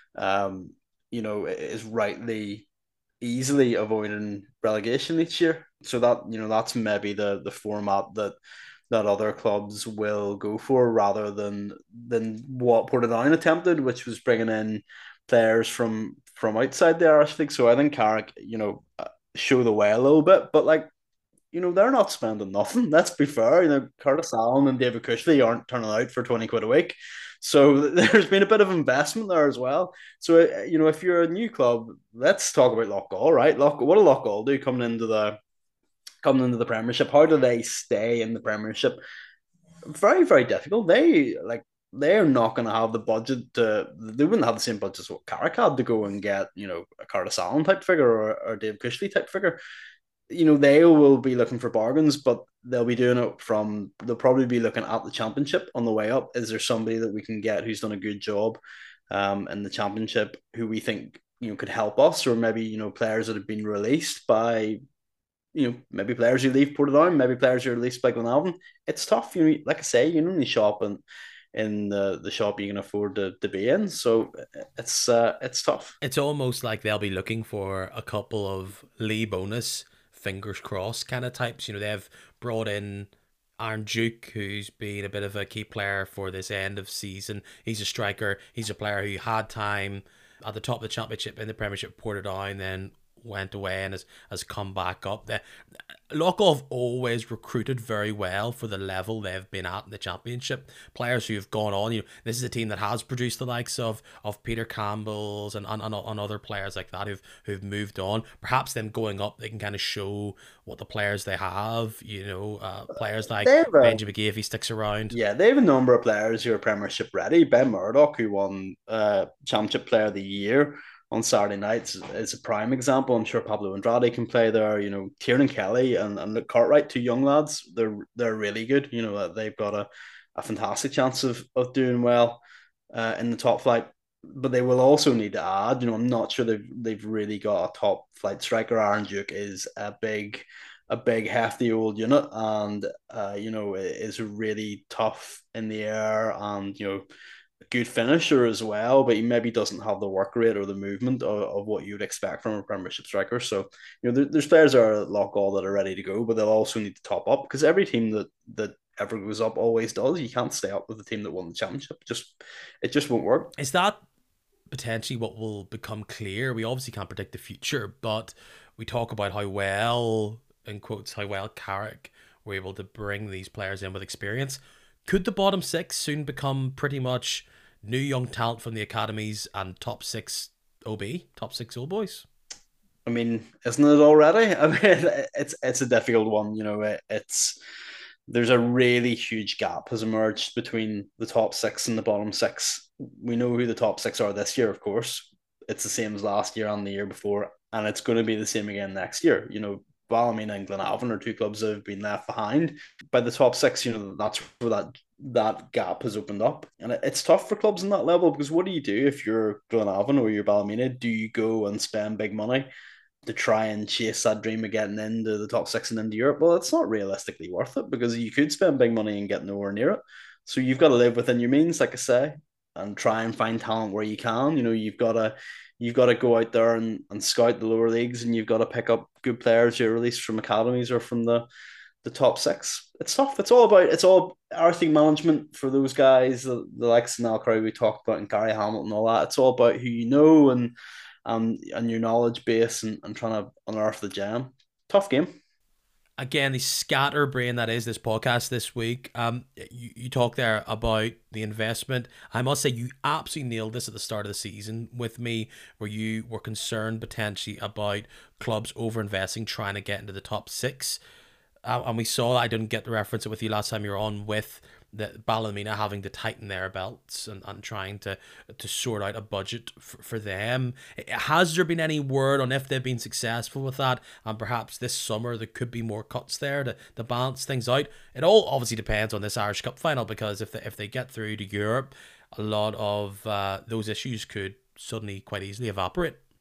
um, you know, is rightly easily avoiding relegation each year. So that, you know, that's maybe the the format that that other clubs will go for, rather than than what Portadown attempted, which was bringing in players from from outside the Irish League. So I think Carrick, you know, uh, show the way a little bit, but like, you know, they're not spending nothing. Let's be fair. You know, Curtis Allen and David Cushley aren't turning out for twenty quid a week. So there's been a bit of investment there as well. So, uh, you know, if you're a new club, let's talk about Loughgall, right? Lock, what do Loughgall do coming into the coming into the Premiership? How do they stay in the Premiership? Very, very difficult. They like they're not going to have the budget to. They wouldn't have the same budget as what Carrick had to go and get, you know, a Curtis Allen type figure, or, or Dave Cushley type figure. You know, they will be looking for bargains, but they'll be doing it from, they'll probably be looking at the championship on the way up. Is there somebody that we can get who's done a good job um, in the championship, who we think, you know, could help us? Or maybe, you know, players that have been released by, you know, maybe players who leave Portadown, maybe players who are released by Glenavon. It's tough. You know, like I say, you can only shop in, in the, the shop you can afford to, to be in. So it's uh, it's tough. It's almost like they'll be looking for a couple of Lee Bonus, fingers crossed kind of types. You know, they've brought in Aaron Duke, who's been a bit of a key player for this end of season. He's a striker. He's a player who had time at the top of the championship in the Premiership, Portadown, then went away and has, has come back up. The, Loughgall have always recruited very well for the level they've been at in the championship. Players who have gone on, you know, this is a team that has produced the likes of of Peter Campbell's and, and, and, and other players like that who've who've moved on. Perhaps them going up, they can kind of show what the players they have, you know, uh, players like They've, uh, Benji McGee if he sticks around. Yeah, they have a number of players who are Premiership ready. Ben Murdoch, who won uh, Championship Player of the Year on Saturday nights, is a prime example. I'm sure Pablo Andrade can play there. You know, Tiernan Kelly and, and Luke Cartwright, two young lads, they're they're really good. You know, they've got a, a fantastic chance of, of doing well uh, in the top flight. But they will also need to add, you know, I'm not sure they've they've really got a top flight striker. Aaron Duke is a big a big hefty old unit, and uh, you know, is really tough in the air, and you know, a good finisher as well, but he maybe doesn't have the work rate or the movement of, of what you would expect from a Premiership striker. So, you know, there, there's players that are at Loughgall that are ready to go, but they'll also need to top up, because every team that that ever goes up always does. You can't stay up with the team that won the championship. It just it just won't work. Is that potentially what will become clear? We obviously can't predict the future, but we talk about how well, in quotes, how well Carrick were able to bring these players in with experience. Could the bottom six soon become pretty much new young talent from the academies and top six O B, top six old boys? I mean, isn't it already? I mean, it's it's a difficult one. You know, it, it's there's a really huge gap has emerged between the top six and the bottom six. We know who the top six are this year, of course. It's the same as last year and the year before, and it's going to be the same again next year. You know, Ballymena and Glenavon are two clubs that have been left behind by the top six. You know, that's where that that gap has opened up, and it's tough for clubs in that level, because what do you do if you're Glenavon or you're Ballymena? Do you go and spend big money to try and chase that dream of getting into the top six and into Europe? Well, it's not realistically worth it, because you could spend big money and get nowhere near it. So you've got to live within your means, like I say, and try and find talent where you can. You know, you've got to you've got to go out there and, and scout the lower leagues, and you've got to pick up good players who are released from academies or from the the top six. It's tough. It's all about it's all earthing management for those guys, the, the likes of Niall Crowley we talked about, and Gary Hamilton and all that. It's all about who you know and and and your knowledge base, and, and trying to unearth the gem. Tough game. Again, the scatterbrain that is this podcast this week. Um, you, you talk there about the investment. I must say, you absolutely nailed this at the start of the season with me, where you were concerned potentially about clubs over-investing, trying to get into the top six. Uh, and we saw, I didn't get to reference it with you last time you were on, with the Ballymena having to tighten their belts and, and trying to to sort out a budget for, for them. Has there been any word on if they've been successful with that, and perhaps this summer there could be more cuts there to, to balance things out? It all obviously depends on this Irish Cup final, because if they, if they get through to Europe, a lot of uh, those issues could suddenly quite easily evaporate.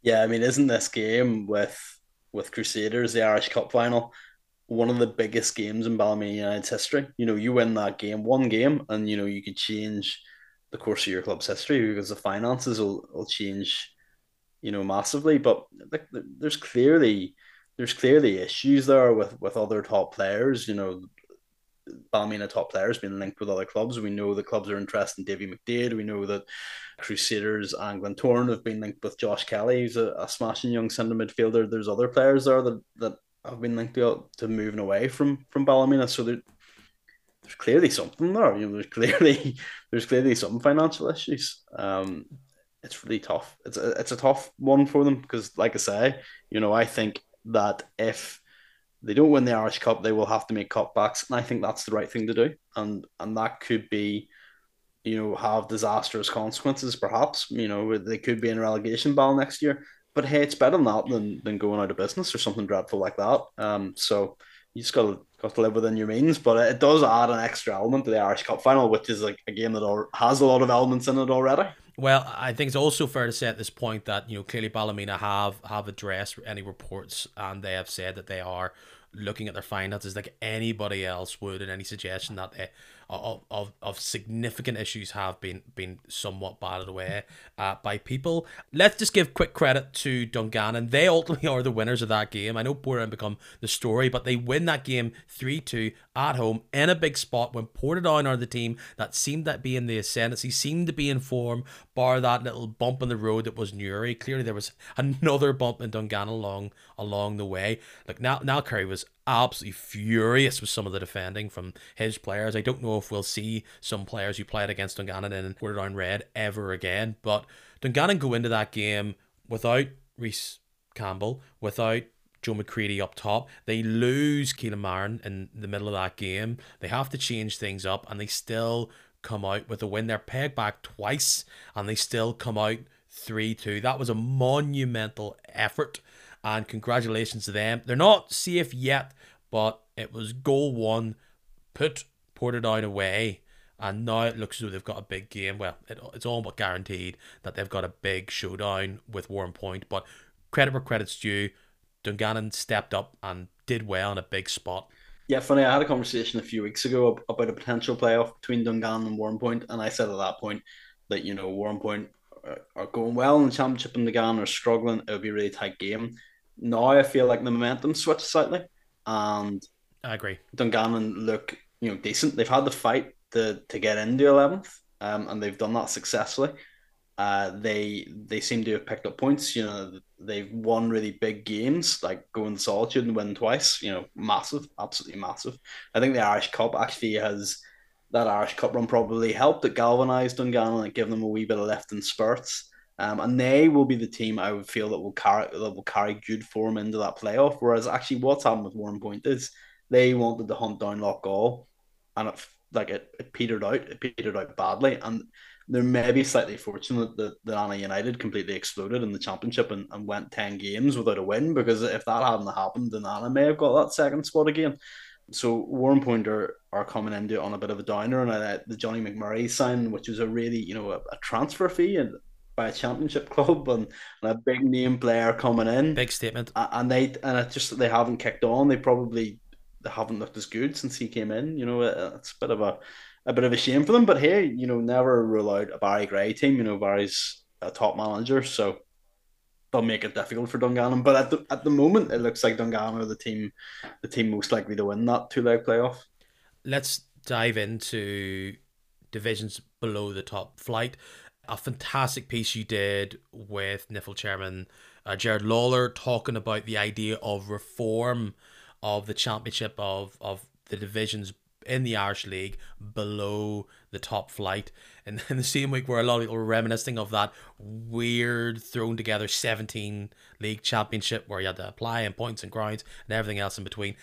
Yeah, I mean, isn't this game with with Crusaders, the Irish Cup final, one of the biggest games in Ballymena United's history? You know, you win that game, one game, and you know you could change the course of your club's history because the finances will, will change, you know, massively. But like, there's clearly there's clearly issues there with with other top players. You know, Ballymena top players being linked with other clubs. We know the clubs are interested in Davy McDade. We know that Crusaders and Glentoran have been linked with Josh Kelly, who's a, a smashing young centre midfielder. There's other players there that, that have been linked to, to moving away from from Ballymena. So there, there's clearly something there. You know, there's clearly there's clearly some financial issues. Um, it's really tough. It's a, it's a tough one for them because, like I say, you know, I think that if they don't win the Irish Cup, they will have to make cutbacks, and I think that's the right thing to do. And and that could be, you know, have disastrous consequences. Perhaps, you know, they could be in a relegation battle next year. But hey, it's better than that than than going out of business or something dreadful like that. Um, so you just got to got to live within your means. But it does add an extra element to the Irish Cup final, which is like a game that has a lot of elements in it already. Well, I think it's also fair to say at this point that, you know, clearly Ballymena have have addressed any reports, and they have said that they are looking at their finances like anybody else would, and any suggestion that they of, of, of significant issues have been been somewhat batted away uh, by people. Let's just give quick credit to Dungannon. They ultimately are the winners of that game. I know Portadown become the story, but they win that game three two at home in a big spot when Portadown are the team that seemed to be in the ascendancy, seemed to be in form, bar that little bump in the road that was Newry. Clearly there was another bump in Dungannon along along the way. Like, now, Niall Curry was absolutely furious with some of the defending from his players. I don't know if we'll see some players who played against Dungannon in Portadown Red ever again, but Dungannon go into that game without Reece Campbell, without Joe McCready up top. They lose Keelan Marin in the middle of that game. They have to change things up, and they still come out with a win. They're pegged back twice, and they still come out three two. That was a monumental effort, and congratulations to them. They're not safe yet, but it was goal one, put Portadown away, and now it looks as though they've got a big game. Well, it, it's all but guaranteed that they've got a big showdown with Warrenpoint, but credit where credit's due. Dungannon stepped up and did well in a big spot. Yeah, funny. I had a conversation a few weeks ago about a potential playoff between Dungannon and Warrenpoint, and I said at that point that, you know, Warrenpoint are going well in the championship and Dungannon are struggling. It would be a really tight game. Now I feel like the momentum switched slightly, and I agree. Dungannon look, you know, decent. They've had the fight to to get into eleventh, um, and they've done that successfully. Uh, they they seem to have picked up points. You know, they've won really big games, like going to Solitude and win twice. You know, massive, absolutely massive. I think the Irish Cup actually has that Irish Cup run probably helped. It galvanised Dungannon and give them a wee bit of lift in spurts. Um, and they will be the team I would feel that will carry that will carry good form into that playoff. Whereas actually, what's happened with Warrenpoint is they wanted to hunt down Loughgall, and it like it, it petered out. It petered out badly, and they're maybe slightly fortunate that, that Anna United completely exploded in the championship and, and went ten games without a win, because if that hadn't happened, then Anna may have got that second spot again. So Warrenpoint are, are coming into it on a bit of a downer, and uh, the Johnny McMurray sign, which was a really, you know, a, a transfer fee and by a championship club, and, and a big name player coming in, Big statement. and they and it just they haven't kicked on. They probably they haven't looked as good since he came in. You know, it's a bit of a a bit of a shame for them. But hey, you know, never rule out a Barry Gray team. You know, Barry's a top manager, so they'll make it difficult for Dungannon. But at the at the moment, it looks like Dungannon are the team, the team most likely to win that two leg playoff. Let's dive into divisions below the top flight. A fantastic piece you did with N I F L chairman uh, Jared Lawler, talking about the idea of reform of the championship of of the divisions in the Irish League below the top flight. And in the same week where a lot of people were reminiscing of that weird thrown together seventeen league championship where you had to apply in points and grounds and everything else in between,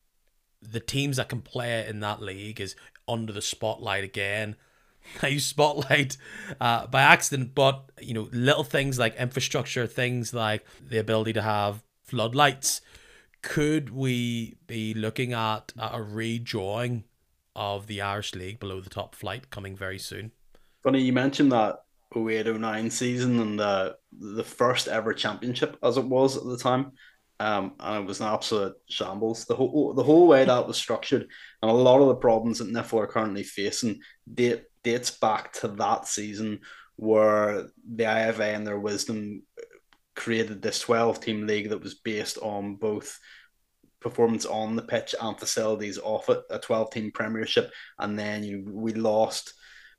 the teams that can play in that league is under the spotlight again. I use spotlight uh, by accident, but you know, little things like infrastructure, things like the ability to have floodlights. Could we be looking at a redrawing of the Irish League below the top flight coming very soon? Funny you mentioned that oh eight oh nine season and the the first ever championship as it was at the time. Um, and it was an absolute shambles. The whole the whole way that was structured, and a lot of the problems that Niffle are currently facing date dates back to that season, where the I F A, in their wisdom, created this twelve team league that was based on both performance on the pitch and facilities off it, a twelve team premiership, and then you we lost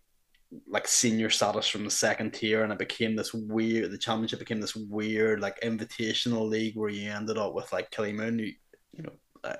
like senior status from the second tier, and it became this weird. The championship became this weird like invitational league where you ended up with like Killymoon, you, you know, uh,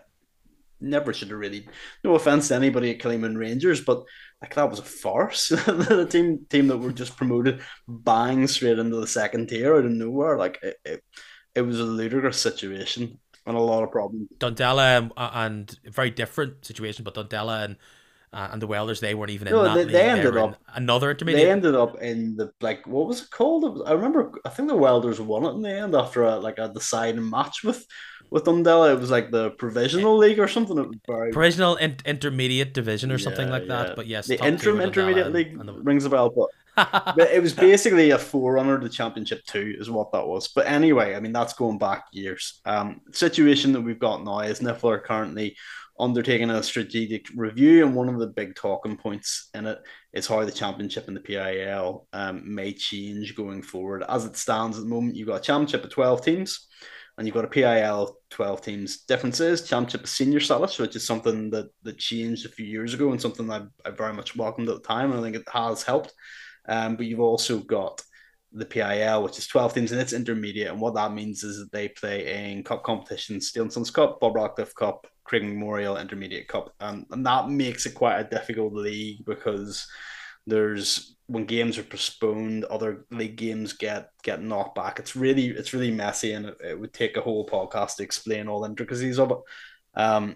never should have really. No offense to anybody at Killymoon Rangers, but like that was a farce. The team team that were just promoted, bang straight into the second tier out of nowhere. Like it, it, it was a ludicrous situation and a lot of problems. Dundela um, and very different situation, but Dundela and uh, and the Welders, they weren't even in No, that they, they league. They ended were in up another they intermediate. ended up in the like what was it called? It was, I remember. I think the Welders won it in the end after a like a deciding match with with Dundela. It was like the Eh, provisional league or something. It was very provisional in- intermediate division or something yeah like that. yeah. But yes, The top two interim were Dundela intermediate and, league and the rings a bell, but but it was basically a forerunner to Championship Two, is what that was. But anyway, I mean that's going back years. Um, situation that we've got now is Niffle are currently undertaking a strategic review, and one of the big talking points in it is how the Championship and the P I L um, may change going forward. As it stands at the moment, you've got a Championship of twelve teams, and you've got a P I L twelve teams. Differences: Championship is senior status, which is something that that changed a few years ago, and something I, I very much welcomed at the time, and I think it has helped. Um, but you've also got the P I L, which is twelve teams, and it's intermediate. And what that means is that they play in cup competitions: Steel and Sons Cup, Bob Radcliffe Cup, Craig Memorial Intermediate Cup. Um, and that makes it quite a difficult league because there's when games are postponed, other league games get get knocked back. It's really it's really messy, and it, it would take a whole podcast to explain all the intricacies of it. Um,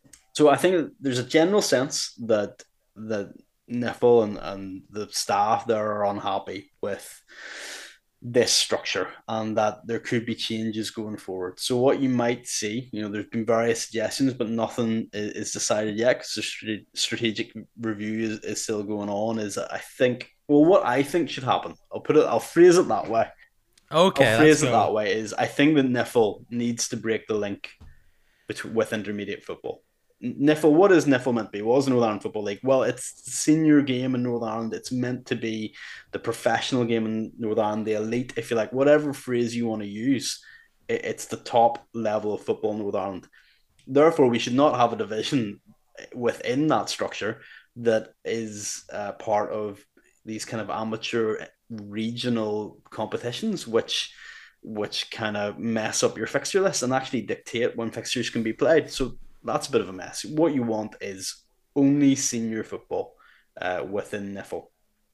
so I think there's a general sense that that Niffle and, and the staff there are unhappy with this structure and that there could be changes going forward. So what you might see, you know, there's been various suggestions, but nothing is, is decided yet because the strategic review is, is still going on. Is I think, well, what I think should happen, I'll put it, I'll phrase it that way. I'll Okay, let's phrase it go. that way. Is I think that Niffle needs to break the link between, with intermediate football. Niffle, what is Niffle meant to be? What is Northern Ireland Football League? Well, it's the senior game in Northern Ireland. It's meant to be the professional game in Northern Ireland, the elite, if you like, whatever phrase you want to use. It's the top level of football in Northern Ireland. Therefore, we should not have a division within that structure that is uh, part of these kind of amateur regional competitions, which which kind of mess up your fixture list and actually dictate when fixtures can be played. So that's a bit of a mess. What you want is only senior football uh, within Niffle.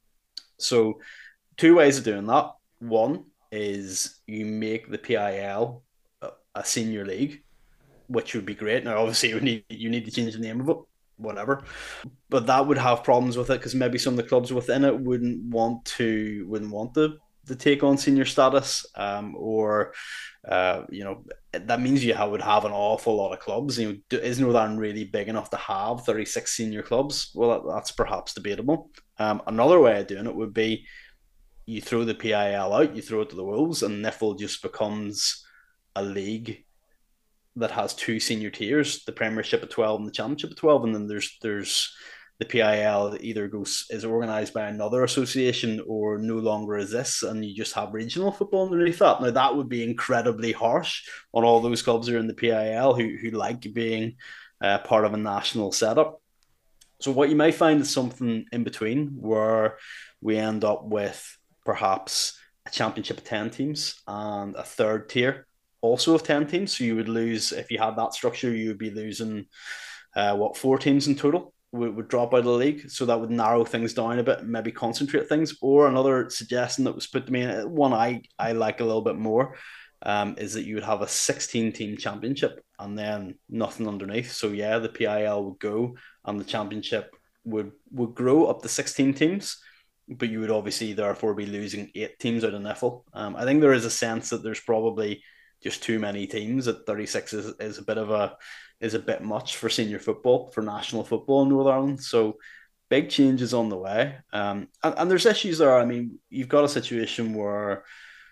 So, two ways of doing that. One is you make the P I L a, a senior league, which would be great. Now, obviously, you need you need to change the name of it, whatever. But that would have problems with it because maybe some of the clubs within it wouldn't want to wouldn't want to to take on senior status, um, or uh, you know that means you have, would have an awful lot of clubs. You know, is Northern Ireland really big enough to have thirty-six senior clubs? Well, that, that's perhaps debatable. Um, another way of doing it would be you throw the P I L out, you throw it to the Wolves, and Niffle just becomes a league that has two senior tiers: the Premiership at twelve and the Championship at twelve, and then there's there's the P I L that either goes is organised by another association or no longer exists, and you just have regional football underneath that. Now that would be incredibly harsh on all those clubs who are in the P I L who who like being uh, part of a national setup. So what you might find is something in between where we end up with perhaps a championship of ten teams and a third tier also of ten teams. So you would lose, if you had that structure, you would be losing uh, what, four teams in total would, would drop out of the league. So that would narrow things down a bit, maybe concentrate things. Or another suggestion that was put to me, one I, I like a little bit more, um, is that you would have a sixteen team championship and then nothing underneath. So yeah, the P I L would go and the championship would would grow up to sixteen teams, but you would obviously therefore be losing eight teams out of Niffle. Um, I think there is a sense that there's probably just too many teams. At thirty-six is, is a bit of a is a bit much for senior football, for national football in Northern Ireland. So big changes on the way. Um, and, and there's issues there. I mean, you've got a situation where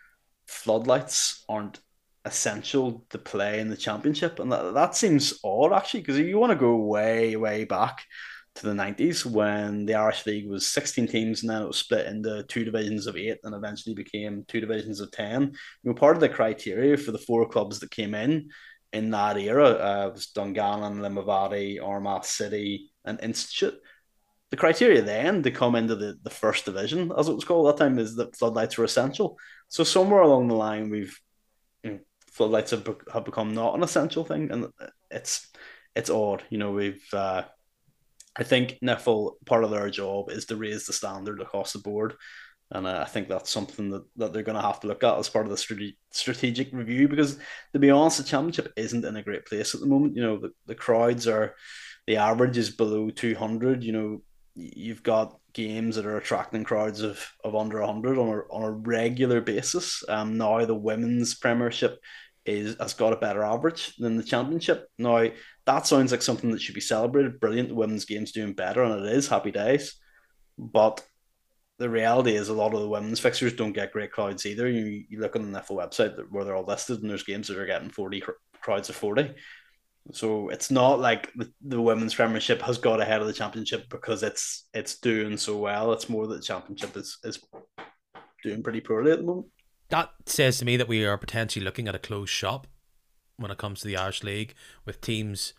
floodlights aren't essential to play in the championship, and that, that seems odd actually. Because if you want to go way, way back to the nineties when the Irish League was sixteen teams and then it was split into two divisions of eight and eventually became two divisions of ten. You know, part of the criteria for the four clubs that came in in that era uh, was Dungannon, Limavady, Armagh City, and Institute. The criteria then to come into the, the first division, as it was called at that time, is that floodlights were essential. So somewhere along the line, we've you know, floodlights have, have become not an essential thing, and it's it's odd. You know, we've uh, I think N I F L, part of their job is to raise the standard across the board. And uh, I think that's something that, that they're going to have to look at as part of the strate- strategic review. Because to be honest, the championship isn't in a great place at the moment. You know, the, the crowds are, the average is below two hundred. You know, you've got games that are attracting crowds of, of under one hundred on a, on a regular basis. Um, now the women's premiership is has got a better average than the championship. Now, that sounds like something that should be celebrated. Brilliant, the women's game's doing better, and it is happy days. But the reality is, a lot of the women's fixtures don't get great crowds either. You, you look on the N I F L website where they're all listed, and there's games that are getting forty crowds of forty. So it's not like the, the women's premiership has got ahead of the championship because it's it's doing so well. It's more that the championship is is doing pretty poorly at the moment. That says to me that we are potentially looking at a closed shop when it comes to the Irish League, with teams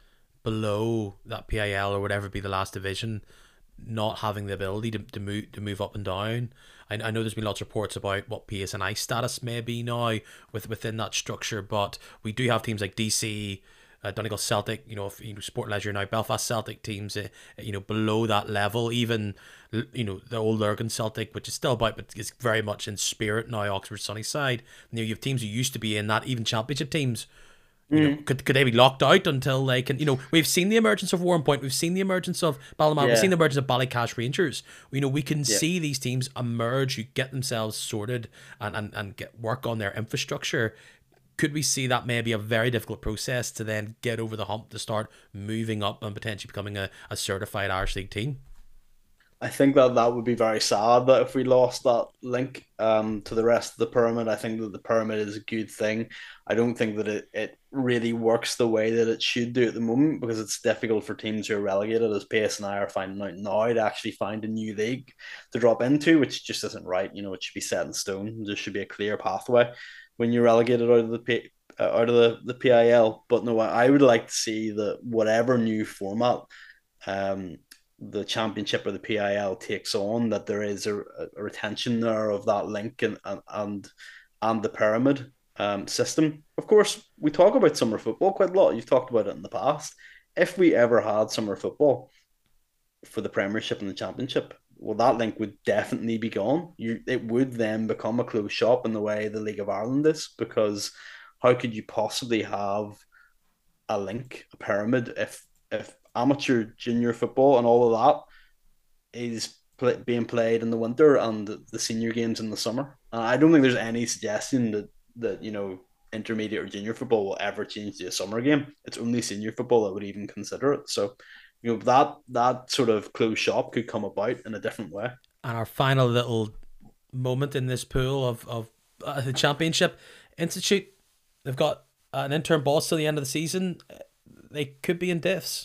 below that P I L or whatever be the last division not having the ability to, to move to move up and down. I, I know there's been lots of reports about what P S N I status may be now with within that structure, but we do have teams like D C, uh, Donegal Celtic, you know, if, you know, Sport Leisure now, Belfast Celtic teams, uh, you know, below that level. Even, you know, the old Lurgan Celtic, which is still about, but is very much in spirit now. Oxford Sunnyside. You know, you have teams who used to be in that, even championship teams. You know, mm. could could they be locked out until they can? You know, we've seen the emergence of Warrenpoint, we've seen the emergence of Ballymena, yeah. we've seen the emergence of Ballycash Rangers. You know, we can yeah. see these teams emerge, who get themselves sorted and, and, and get work on their infrastructure. Could we see that maybe a very difficult process to then get over the hump to start moving up and potentially becoming a, a certified Irish League team? I think that that would be very sad that if we lost that link um, to the rest of the pyramid. I think that the pyramid is a good thing. I don't think that it, it really works the way that it should do at the moment, because it's difficult for teams who are relegated, as P S and I are finding out now, to actually find a new league to drop into, which just isn't right. You know, it should be set in stone. There should be a clear pathway when you're relegated out of the P, uh, out of the, the P I L. But no, I would like to see that whatever new format um the championship or the P I L takes on, that there is a, a retention there of that link and and and the pyramid um, system. Of course, we talk about summer football quite a lot. You've talked about it in the past. If we ever had summer football for the Premiership and the Championship, well, that link would definitely be gone. You, it would then become a closed shop in the way the League of Ireland is, because how could you possibly have a link, a pyramid, if if amateur junior football and all of that is play, being played in the winter and the senior games in the summer? Uh, I don't think there's any suggestion that that you know intermediate or junior football will ever change to a summer game. It's only senior football that would even consider it. So, you know, that that sort of closed shop could come about in a different way. And our final little moment in this pool of of uh, the Championship, Institute, they've got an interim boss till the end of the season. They could be in diffs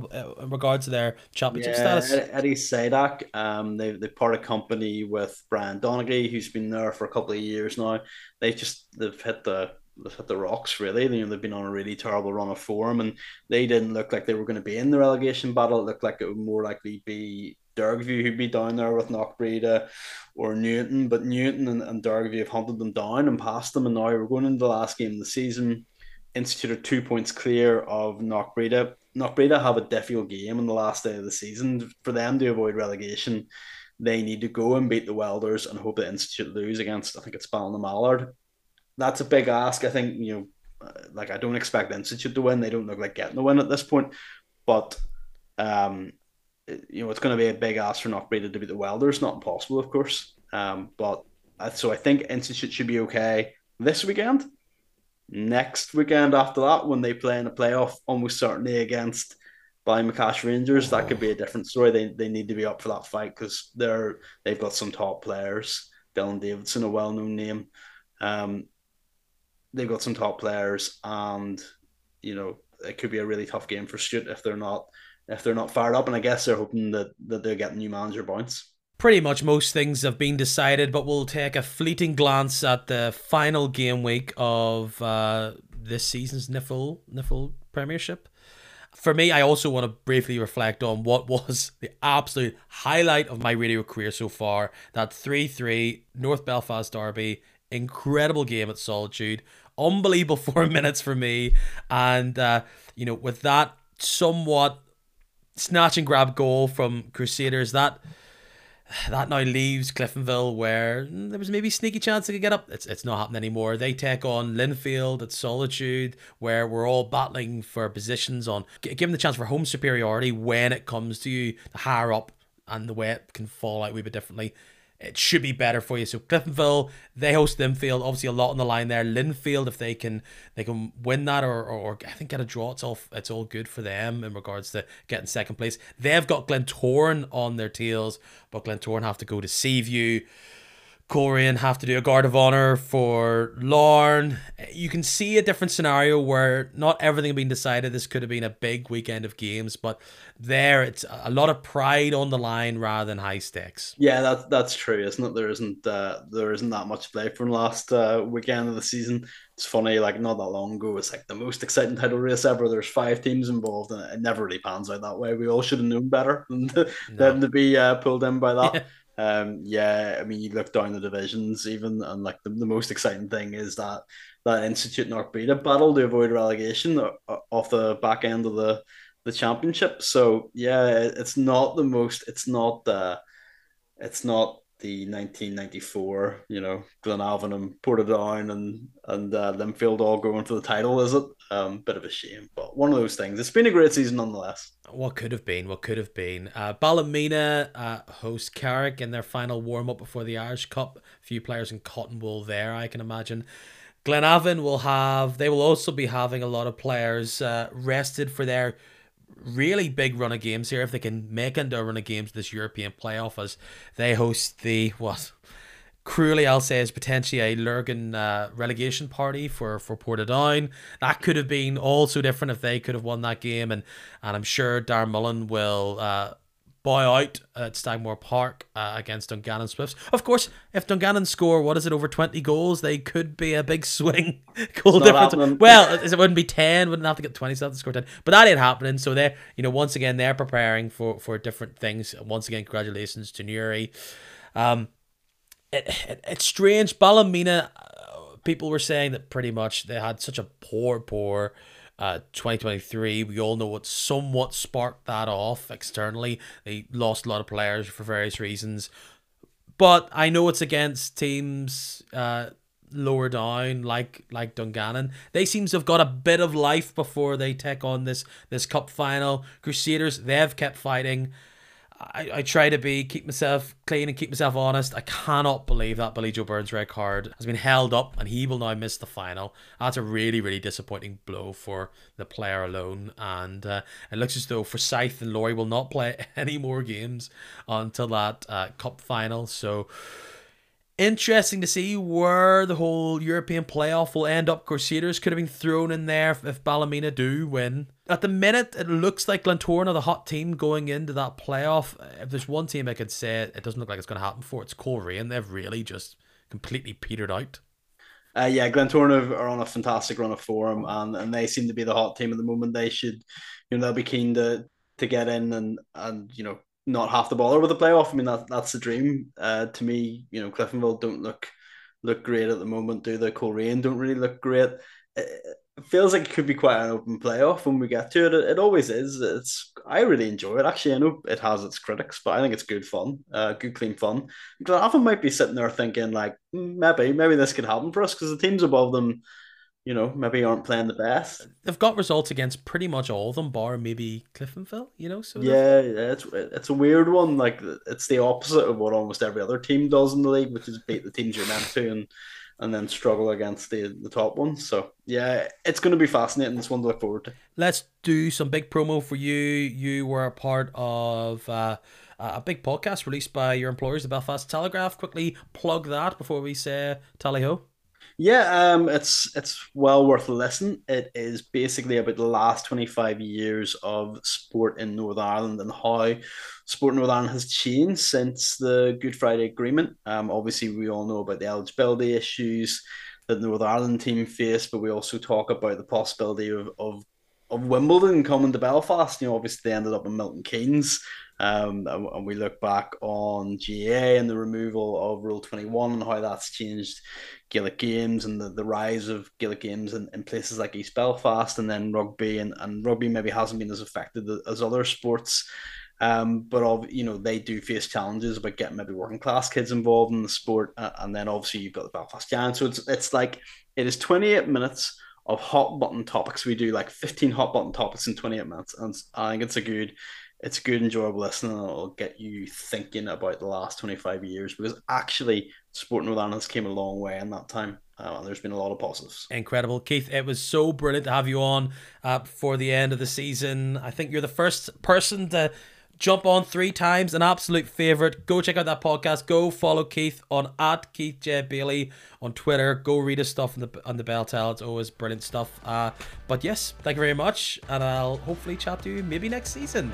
in regards to their championship yeah, status. Eddie Sadak, um, they they part of company with Brian Donaghy, who's been there for a couple of years now. They just they've hit the they've hit the rocks really. You know, they've been on a really terrible run of form, and they didn't look like they were going to be in the relegation battle. It looked like it would more likely be Dergview who'd be down there with Knockbreda or Newton, but Newton and, and Dergview have hunted them down and passed them, and now we're going into the last game of the season. Institute are two points clear of Knockbreda. Knockbreda have a difficult game on the last day of the season. For them to avoid relegation, they need to go and beat the Welders and hope that Institute lose against, I think it's Ballymallard. That's a big ask. I think, you know, like I don't expect Institute to win. They don't look like getting the win at this point. But, um, you know, it's going to be a big ask for Knockbreda to beat the Welders. Not impossible, of course. Um, but so I think Institute should be okay this weekend. Next weekend after that, when they play in a playoff, almost certainly against Ballymacash Rangers, that could Oh, be a different story. They they need to be up for that fight because they're they've got some top players. Dylan Davidson, a well known name. Um, they've got some top players, and you know it could be a really tough game for Stewart if they're not if they're not fired up. And I guess they're hoping that that they're getting new manager bounce. pretty much most things have been decided, but we'll take a fleeting glance at the final game week of uh, this season's Niffle Niffle Premiership. For me, I also want to briefly reflect on what was the absolute highlight of my radio career so far. That three three North Belfast derby. Incredible game at Solitude. Unbelievable four minutes for me. And, uh, you know, with that somewhat snatch and grab goal from Crusaders, that that now leaves Cliftonville, where there was maybe a sneaky chance they could get up. It's it's not happening anymore. They take on Linfield at Solitude, where we're all battling for positions on, given the chance for home superiority when it comes to you, the higher up and the way it can fall out a wee bit differently. It should be better for you. So Cliftonville, they host Linfield. Obviously, a lot on the line there. Linfield, if they can, they can win that, or, or, or I think get a draw. It's all it's all good for them in regards to getting second place. They've got Glentoran on their tails, but Glentoran have to go to Seaview. Coleraine have to do a guard of honour for Larne. You can see a different scenario where not everything being decided. This could have been a big weekend of games, but there it's a lot of pride on the line rather than high stakes. Yeah, that's that's true, isn't it? There isn't uh, there isn't that much play from last uh, weekend of the season. It's funny, like not that long ago, it's like the most exciting title race ever. There's five teams involved, and it never really pans out that way. We all should have known better than to, No. than to be uh, pulled in by that. Yeah. Um, yeah, I mean, you look down the divisions even, and like the, the most exciting thing is that that Institute and Arcbeta battle to avoid relegation off the back end of the the championship. So yeah, it's not the most. It's not. Uh, it's not the nineteen ninety-four, you know, Glenavon and Portadown and and uh, Linfield all going for the title, is it? Um, bit of a shame, but one of those things. It's been a great season nonetheless. What could have been? What could have been? Uh, Ballymena uh, host Carrick in their final warm up before the Irish Cup. A few players in cotton wool there, I can imagine. Glenavon will have. They will also be having a lot of players uh, rested for their really big run of games here, if they can make into a run of games this European playoff, as they host the what cruelly I'll say is potentially a Lurgan uh, relegation party for for Portadown. That could have been all so different if they could have won that game, and and I'm sure Darren Mullen will uh, bow out at Stagmore Park uh, against Dungannon Swifts. Of course, if Dungannon score, what is it, over twenty goals, they could be a big swing goal difference. Well, it wouldn't be ten, wouldn't have to get twenty, so have to score ten. But that ain't happening. So they're, you know, once again, they're preparing for, for different things. Once again, congratulations to Newry. Um, it, it, it's strange. Ballymena, uh, people were saying that pretty much they had such a poor, poor Uh, twenty twenty-three. We all know what somewhat sparked that off externally. They lost a lot of players for various reasons, but I know it's against teams uh, lower down, like like Dungannon. They seem to have got a bit of life before they take on this this cup final. Crusaders, they've kept fighting. I, I try to be keep myself clean and keep myself honest. I cannot believe that Billy Joe Burns red card has been held up and he will now miss the final. That's a really, really disappointing blow for the player alone. And uh, it looks as though Forsyth and Laurie will not play any more games until that uh, cup final. So interesting to see where the whole European playoff will end up. Crusaders could have been thrown in there if, if Ballymena do win. At the minute, it looks like Glentoran are the hot team going into that playoff. If there's one team I could say it doesn't look like it's going to happen for, it's Coleraine. They've really just completely petered out. Uh, yeah, Glentoran are on a fantastic run of form, and, and they seem to be the hot team at the moment. They should, you know, they'll be keen to to get in and and you know not have to bother with the playoff. I mean, that that's the dream. Uh, to me, you know, Cliftonville don't look look great at the moment. Do the Coleraine don't really look great. It, it feels like it could be quite an open playoff when we get to it. It, it always is. It's I really enjoy it. Actually, I know it has its critics, but I think it's good fun. Uh, good clean fun. Glenavon might be sitting there thinking like, maybe maybe this could happen for us because the teams above them, you know, maybe aren't playing the best. They've got results against pretty much all of them, bar maybe Cliftonville, you know. So yeah, yeah, it's it's a weird one. Like it's the opposite of what almost every other team does in the league, which is beat the teams you're meant to and and then struggle against the the top ones. So yeah, it's going to be fascinating. It's one to look forward to. Let's do some big promo for you. You were a part of uh, a big podcast released by your employers, the Belfast Telegraph. Quickly plug that before we say tally ho. Yeah, um, it's it's well worth a listen. It is basically about the last twenty-five years of sport in Northern Ireland and how sport in Northern Ireland has changed since the Good Friday Agreement. Um, obviously, we all know about the eligibility issues that the Northern Ireland team faced, but we also talk about the possibility of, of of Wimbledon coming to Belfast. You know, obviously they ended up in Milton Keynes. Um, and, and we look back on G A A and the removal of Rule twenty-one and how that's changed Gaelic games and the, the rise of Gaelic games in, in places like East Belfast, and then rugby, and, and rugby maybe hasn't been as affected as other sports. Um, but of you know they do face challenges about getting maybe working class kids involved in the sport, uh, and then obviously you've got the Belfast Giants. So it's it's like it is twenty-eight minutes of hot button topics. We do like fifteen hot button topics in twenty-eight minutes, and I think it's a good it's a good, enjoyable listen, and it'll get you thinking about the last twenty-five years, because actually, sport in Northern Ireland has came a long way in that time. Uh, and there's been a lot of positives. Incredible. Keith, it was so brilliant to have you on uh, for the end of the season. I think you're the first person to jump on three times, an absolute favourite. Go check out that podcast. Go follow Keith on at Keith J Bailey on Twitter. Go read his stuff on the on the Beltel. It's always brilliant stuff. Uh, but yes, thank you very much, and I'll hopefully chat to you maybe next season.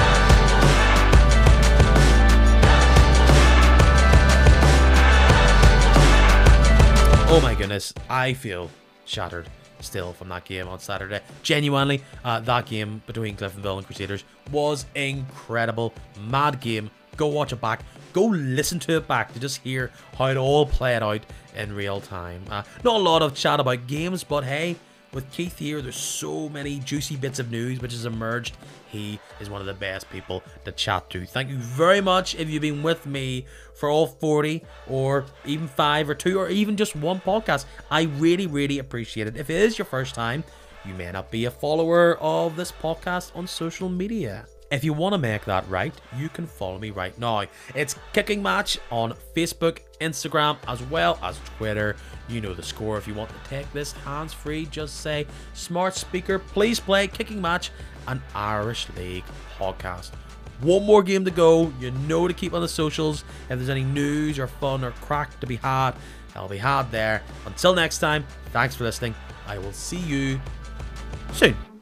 Oh my goodness, I feel shattered still from that game on Saturday. Genuinely, uh, that game between Cliftonville and Crusaders was incredible. Mad game. Go watch it back. Go listen to it back to just hear how it all played out in real time. Uh, not a lot of chat about games, but hey, with Keith here, there's so many juicy bits of news which has emerged. He is one of the best people to chat to. Thank you very much if you've been with me for all forty or even five or two or even just one podcast. I really, really appreciate it. If it is your first time, you may not be a follower of this podcast on social media. If you want to make that right, you can follow me right now. It's Kicking Match on Facebook, Instagram, as well as Twitter. You know the score. If you want to take this hands-free, just say, smart speaker, please play Kicking Match, an Irish League podcast. One more game to go. You know to keep on the socials. If there's any news or fun or crack to be had, they'll be had there. Until next time, thanks for listening. I will see you soon.